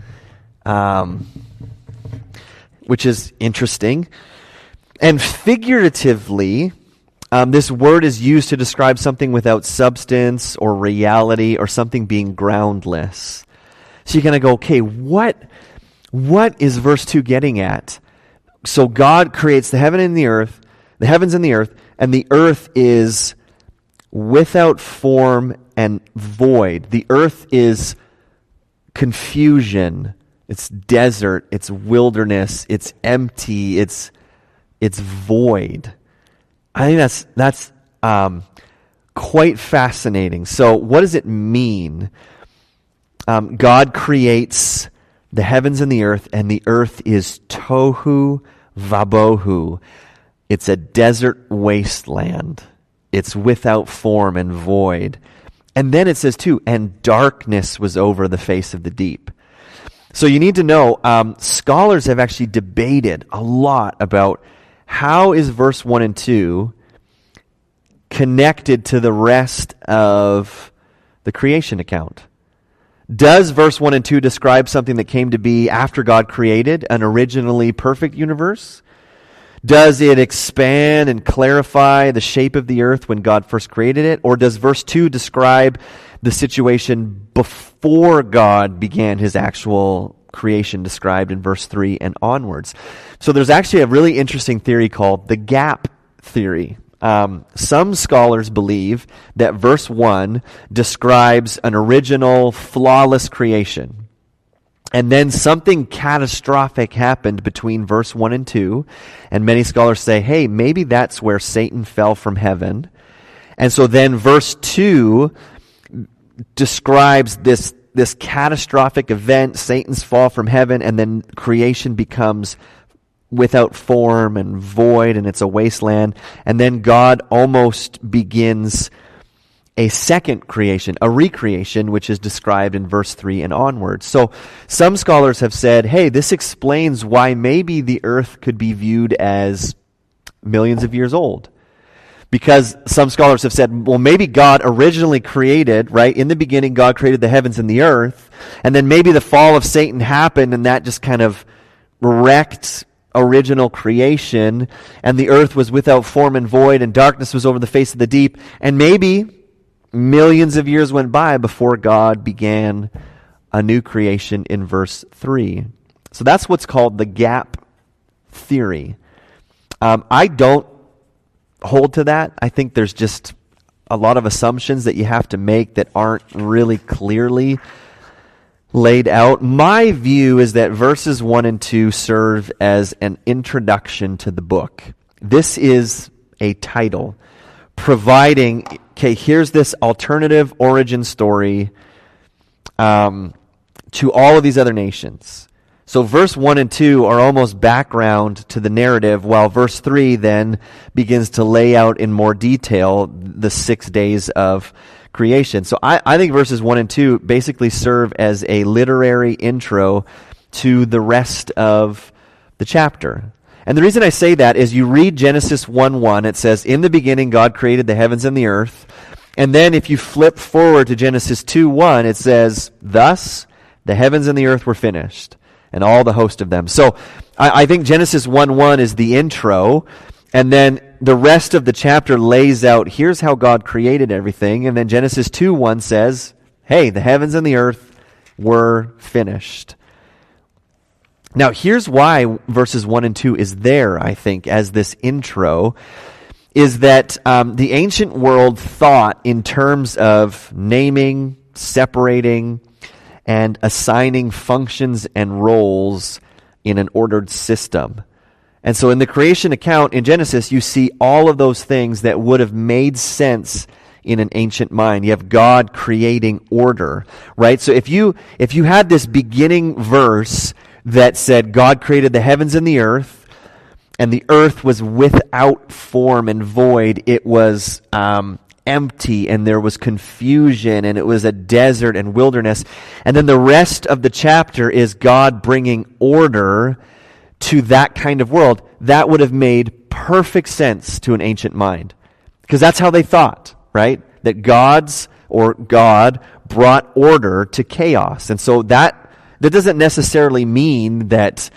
which is interesting. And figuratively, this word is used to describe something without substance or reality or something being groundless. So you're going to go, okay, what is verse 2 getting at? So God creates the heavens and the earth, and the earth is without form and void. The earth is confusion. It's desert. It's wilderness. It's empty. It's void. I think that's quite fascinating. So what does it mean? God creates the heavens and the earth is tohu vabohu. It's a desert wasteland. It's without form and void. And then it says too, and darkness was over the face of the deep. So you need to know, scholars have actually debated a lot about how is verse 1 and 2 connected to the rest of the creation account. Does verse 1 and 2 describe something that came to be after God created an originally perfect universe? Does it expand and clarify the shape of the earth when God first created it? Or does verse 2 describe the situation before God began his actual creation described in verse 3 and onwards? So there's actually a really interesting theory called the gap theory. Some scholars believe that verse 1 describes an original, flawless creation. And then something catastrophic happened between verse 1 and 2. And many scholars say, hey, maybe that's where Satan fell from heaven. And so then verse 2 describes this catastrophic event, Satan's fall from heaven, and then creation becomes without form and void, and it's a wasteland. And then God almost begins a second creation, a recreation, which is described in verse 3 and onwards. So some scholars have said, hey, this explains why maybe the earth could be viewed as millions of years old. Because some scholars have said, well, maybe God originally created, right? In the beginning, God created the heavens and the earth. And then maybe the fall of Satan happened and that just kind of wrecked original creation. And the earth was without form and void and darkness was over the face of the deep. And maybe millions of years went by before God began a new creation in verse 3. So that's what's called the gap theory. I don't hold to that. I think there's just a lot of assumptions that you have to make that aren't really clearly laid out. My view is that verses 1 and 2 serve as an introduction to the book. This is a title providing, okay, here's this alternative origin story to all of these other nations. So verse 1 and 2 are almost background to the narrative, while verse 3 then begins to lay out in more detail the 6 days of creation. So I think verses 1 and 2 basically serve as a literary intro to the rest of the chapter. And the reason I say that is you read Genesis 1:1, it says, "In the beginning God created the heavens and the earth." And then if you flip forward to Genesis 2:1, it says, "Thus the heavens and the earth were finished, and all the host of them." So I think Genesis 1:1 is the intro, and then the rest of the chapter lays out, here's how God created everything, and then Genesis 2:1 says, hey, the heavens and the earth were finished. Now here's why verses 1 and 2 is there, I think, as this intro, is that the ancient world thought in terms of naming, separating, and assigning functions and roles in an ordered system. And so in the creation account in Genesis, you see all of those things that would have made sense in an ancient mind. You have God creating order, right? So if you had this beginning verse that said God created the heavens and the earth was without form and void, it was empty, and there was confusion, and it was a desert and wilderness. And then the rest of the chapter is God bringing order to that kind of world. That would have made perfect sense to an ancient mind, because that's how they thought, right? That God brought order to chaos. And so that doesn't necessarily mean that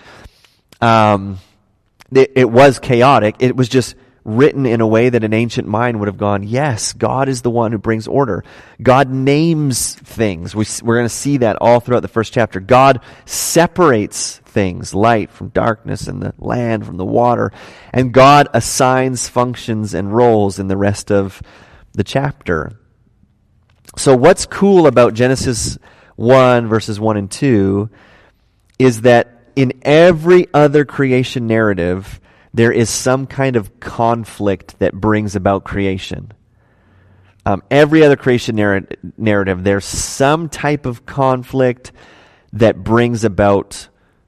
it was chaotic. It was just written in a way that an ancient mind would have gone, yes, God is the one who brings order. God names things. We're going to see that all throughout the first chapter. God separates things, light from darkness and the land from the water. And God assigns functions and roles in the rest of the chapter. So what's cool about Genesis 1, verses 1 and 2, is that in every other creation narrative, there is some kind of conflict that brings about creation. Every other creation narrative, there's some type of conflict that brings about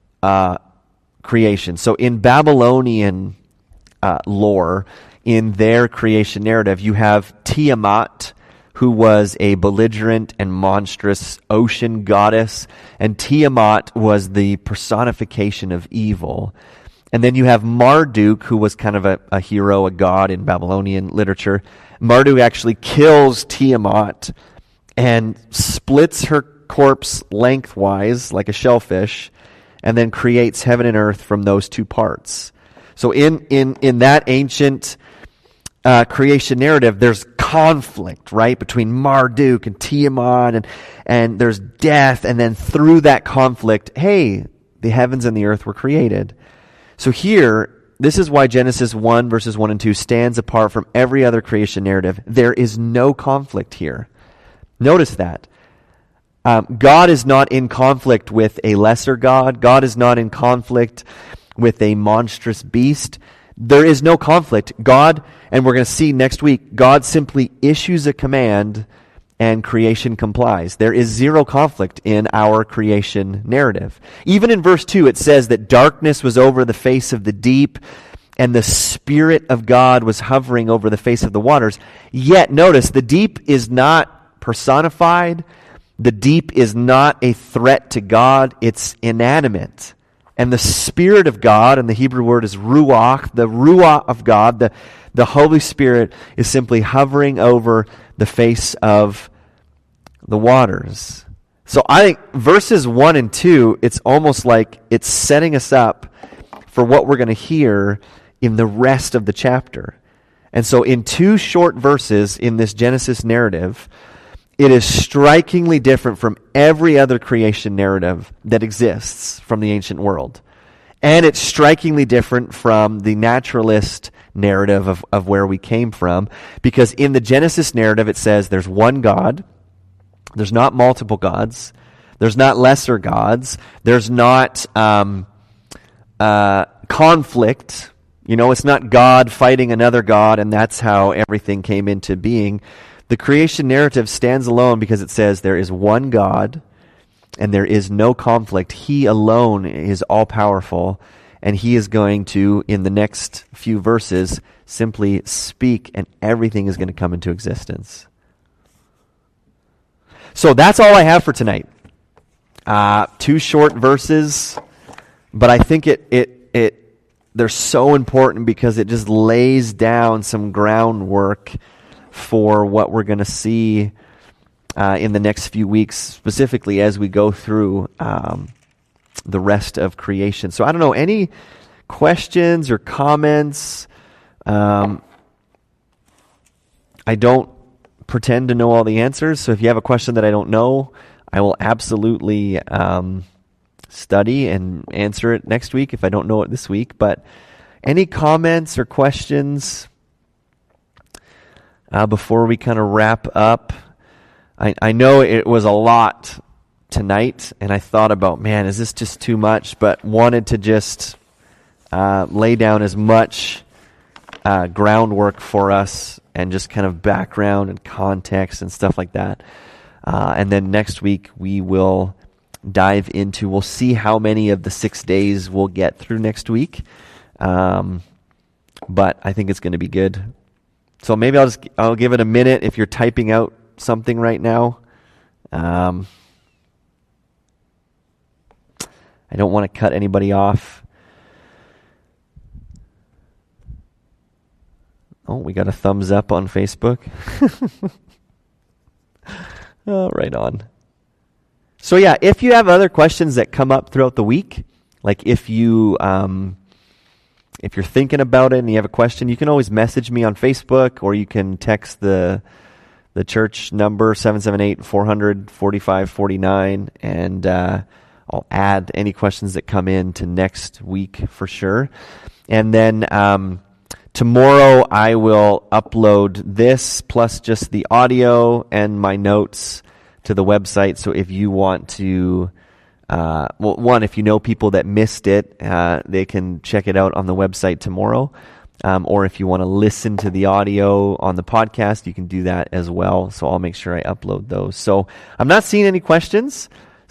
creation. So in Babylonian lore, in their creation narrative, you have Tiamat, who was a belligerent and monstrous ocean goddess, and Tiamat was the personification of evil. And then you have Marduk, who was kind of a hero, a god in Babylonian literature. Marduk actually kills Tiamat and splits her corpse lengthwise like a shellfish, and then creates heaven and earth from those two parts. So in that ancient creation narrative, there's conflict, right, between Marduk and Tiamat, and there's death, and then through that conflict, hey, the heavens and the earth were created. So here, this is why Genesis 1, verses 1 and 2 stands apart from every other creation narrative. There is no conflict here. Notice that. God is not in conflict with a lesser god. God is not in conflict with a monstrous beast. There is no conflict. God, and we're going to see next week, God simply issues a command and creation complies. There is zero conflict in our creation narrative. Even in verse 2, it says that darkness was over the face of the deep, and the Spirit of God was hovering over the face of the waters. Yet, notice, the deep is not personified. The deep is not a threat to God. It's inanimate. And the Spirit of God, and the Hebrew word is ruach, the ruach of God, The Holy Spirit is simply hovering over the face of the waters. So I think verses 1 and 2, it's almost like it's setting us up for what we're going to hear in the rest of the chapter. And so in 2 short verses in this Genesis narrative, it is strikingly different from every other creation narrative that exists from the ancient world. And it's strikingly different from the naturalist narrative of where we came from, because in the Genesis narrative it says there's one God, there's not multiple gods, there's not lesser gods, there's not conflict. It's not God fighting another God, and that's how everything came into being. The creation narrative stands alone because it says there is one God, and there is no conflict. He alone is all-powerful, and he is going to, in the next few verses, simply speak, and everything is going to come into existence. So that's all I have for tonight. 2 short verses, but I think they're so important because it just lays down some groundwork for what we're going to see in the next few weeks, specifically as we go through the rest of creation. So I don't know, any questions or comments? I don't pretend to know all the answers, so if you have a question that I don't know, I will absolutely study and answer it next week if I don't know it this week. But any comments or questions before we kind of wrap up? I know it was a lot tonight, and I thought about, man, is this just too much? But wanted to just lay down as much groundwork for us and just kind of background and context and stuff like that. And then next week we will dive into, we'll see how many of the 6 days we'll get through next week. But I think it's going to be good. So maybe I'll give it a minute if you're typing out something right now. I don't want to cut anybody off. Oh, we got a thumbs up on Facebook. Oh, right on. So yeah, if you have other questions that come up throughout the week, like if you're thinking about it and you have a question, you can always message me on Facebook, or you can text the church number 778-400-4549, and I'll add any questions that come in to next week for sure. And then tomorrow I will upload this plus just the audio and my notes to the website. So if you want to, if you know people that missed it, they can check it out on the website tomorrow. Or if you want to listen to the audio on the podcast, you can do that as well. So I'll make sure I upload those. So I'm not seeing any questions.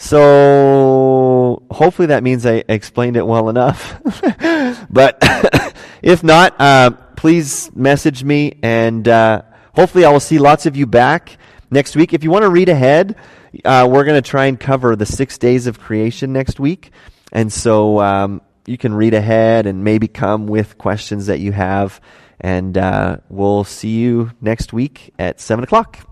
So hopefully that means I explained it well enough. But if not, please message me, and hopefully I will see lots of you back next week. If you want to read ahead, we're going to try and cover the 6 days of creation next week. And so you can read ahead and maybe come with questions that you have. And we'll see you next week at 7 o'clock.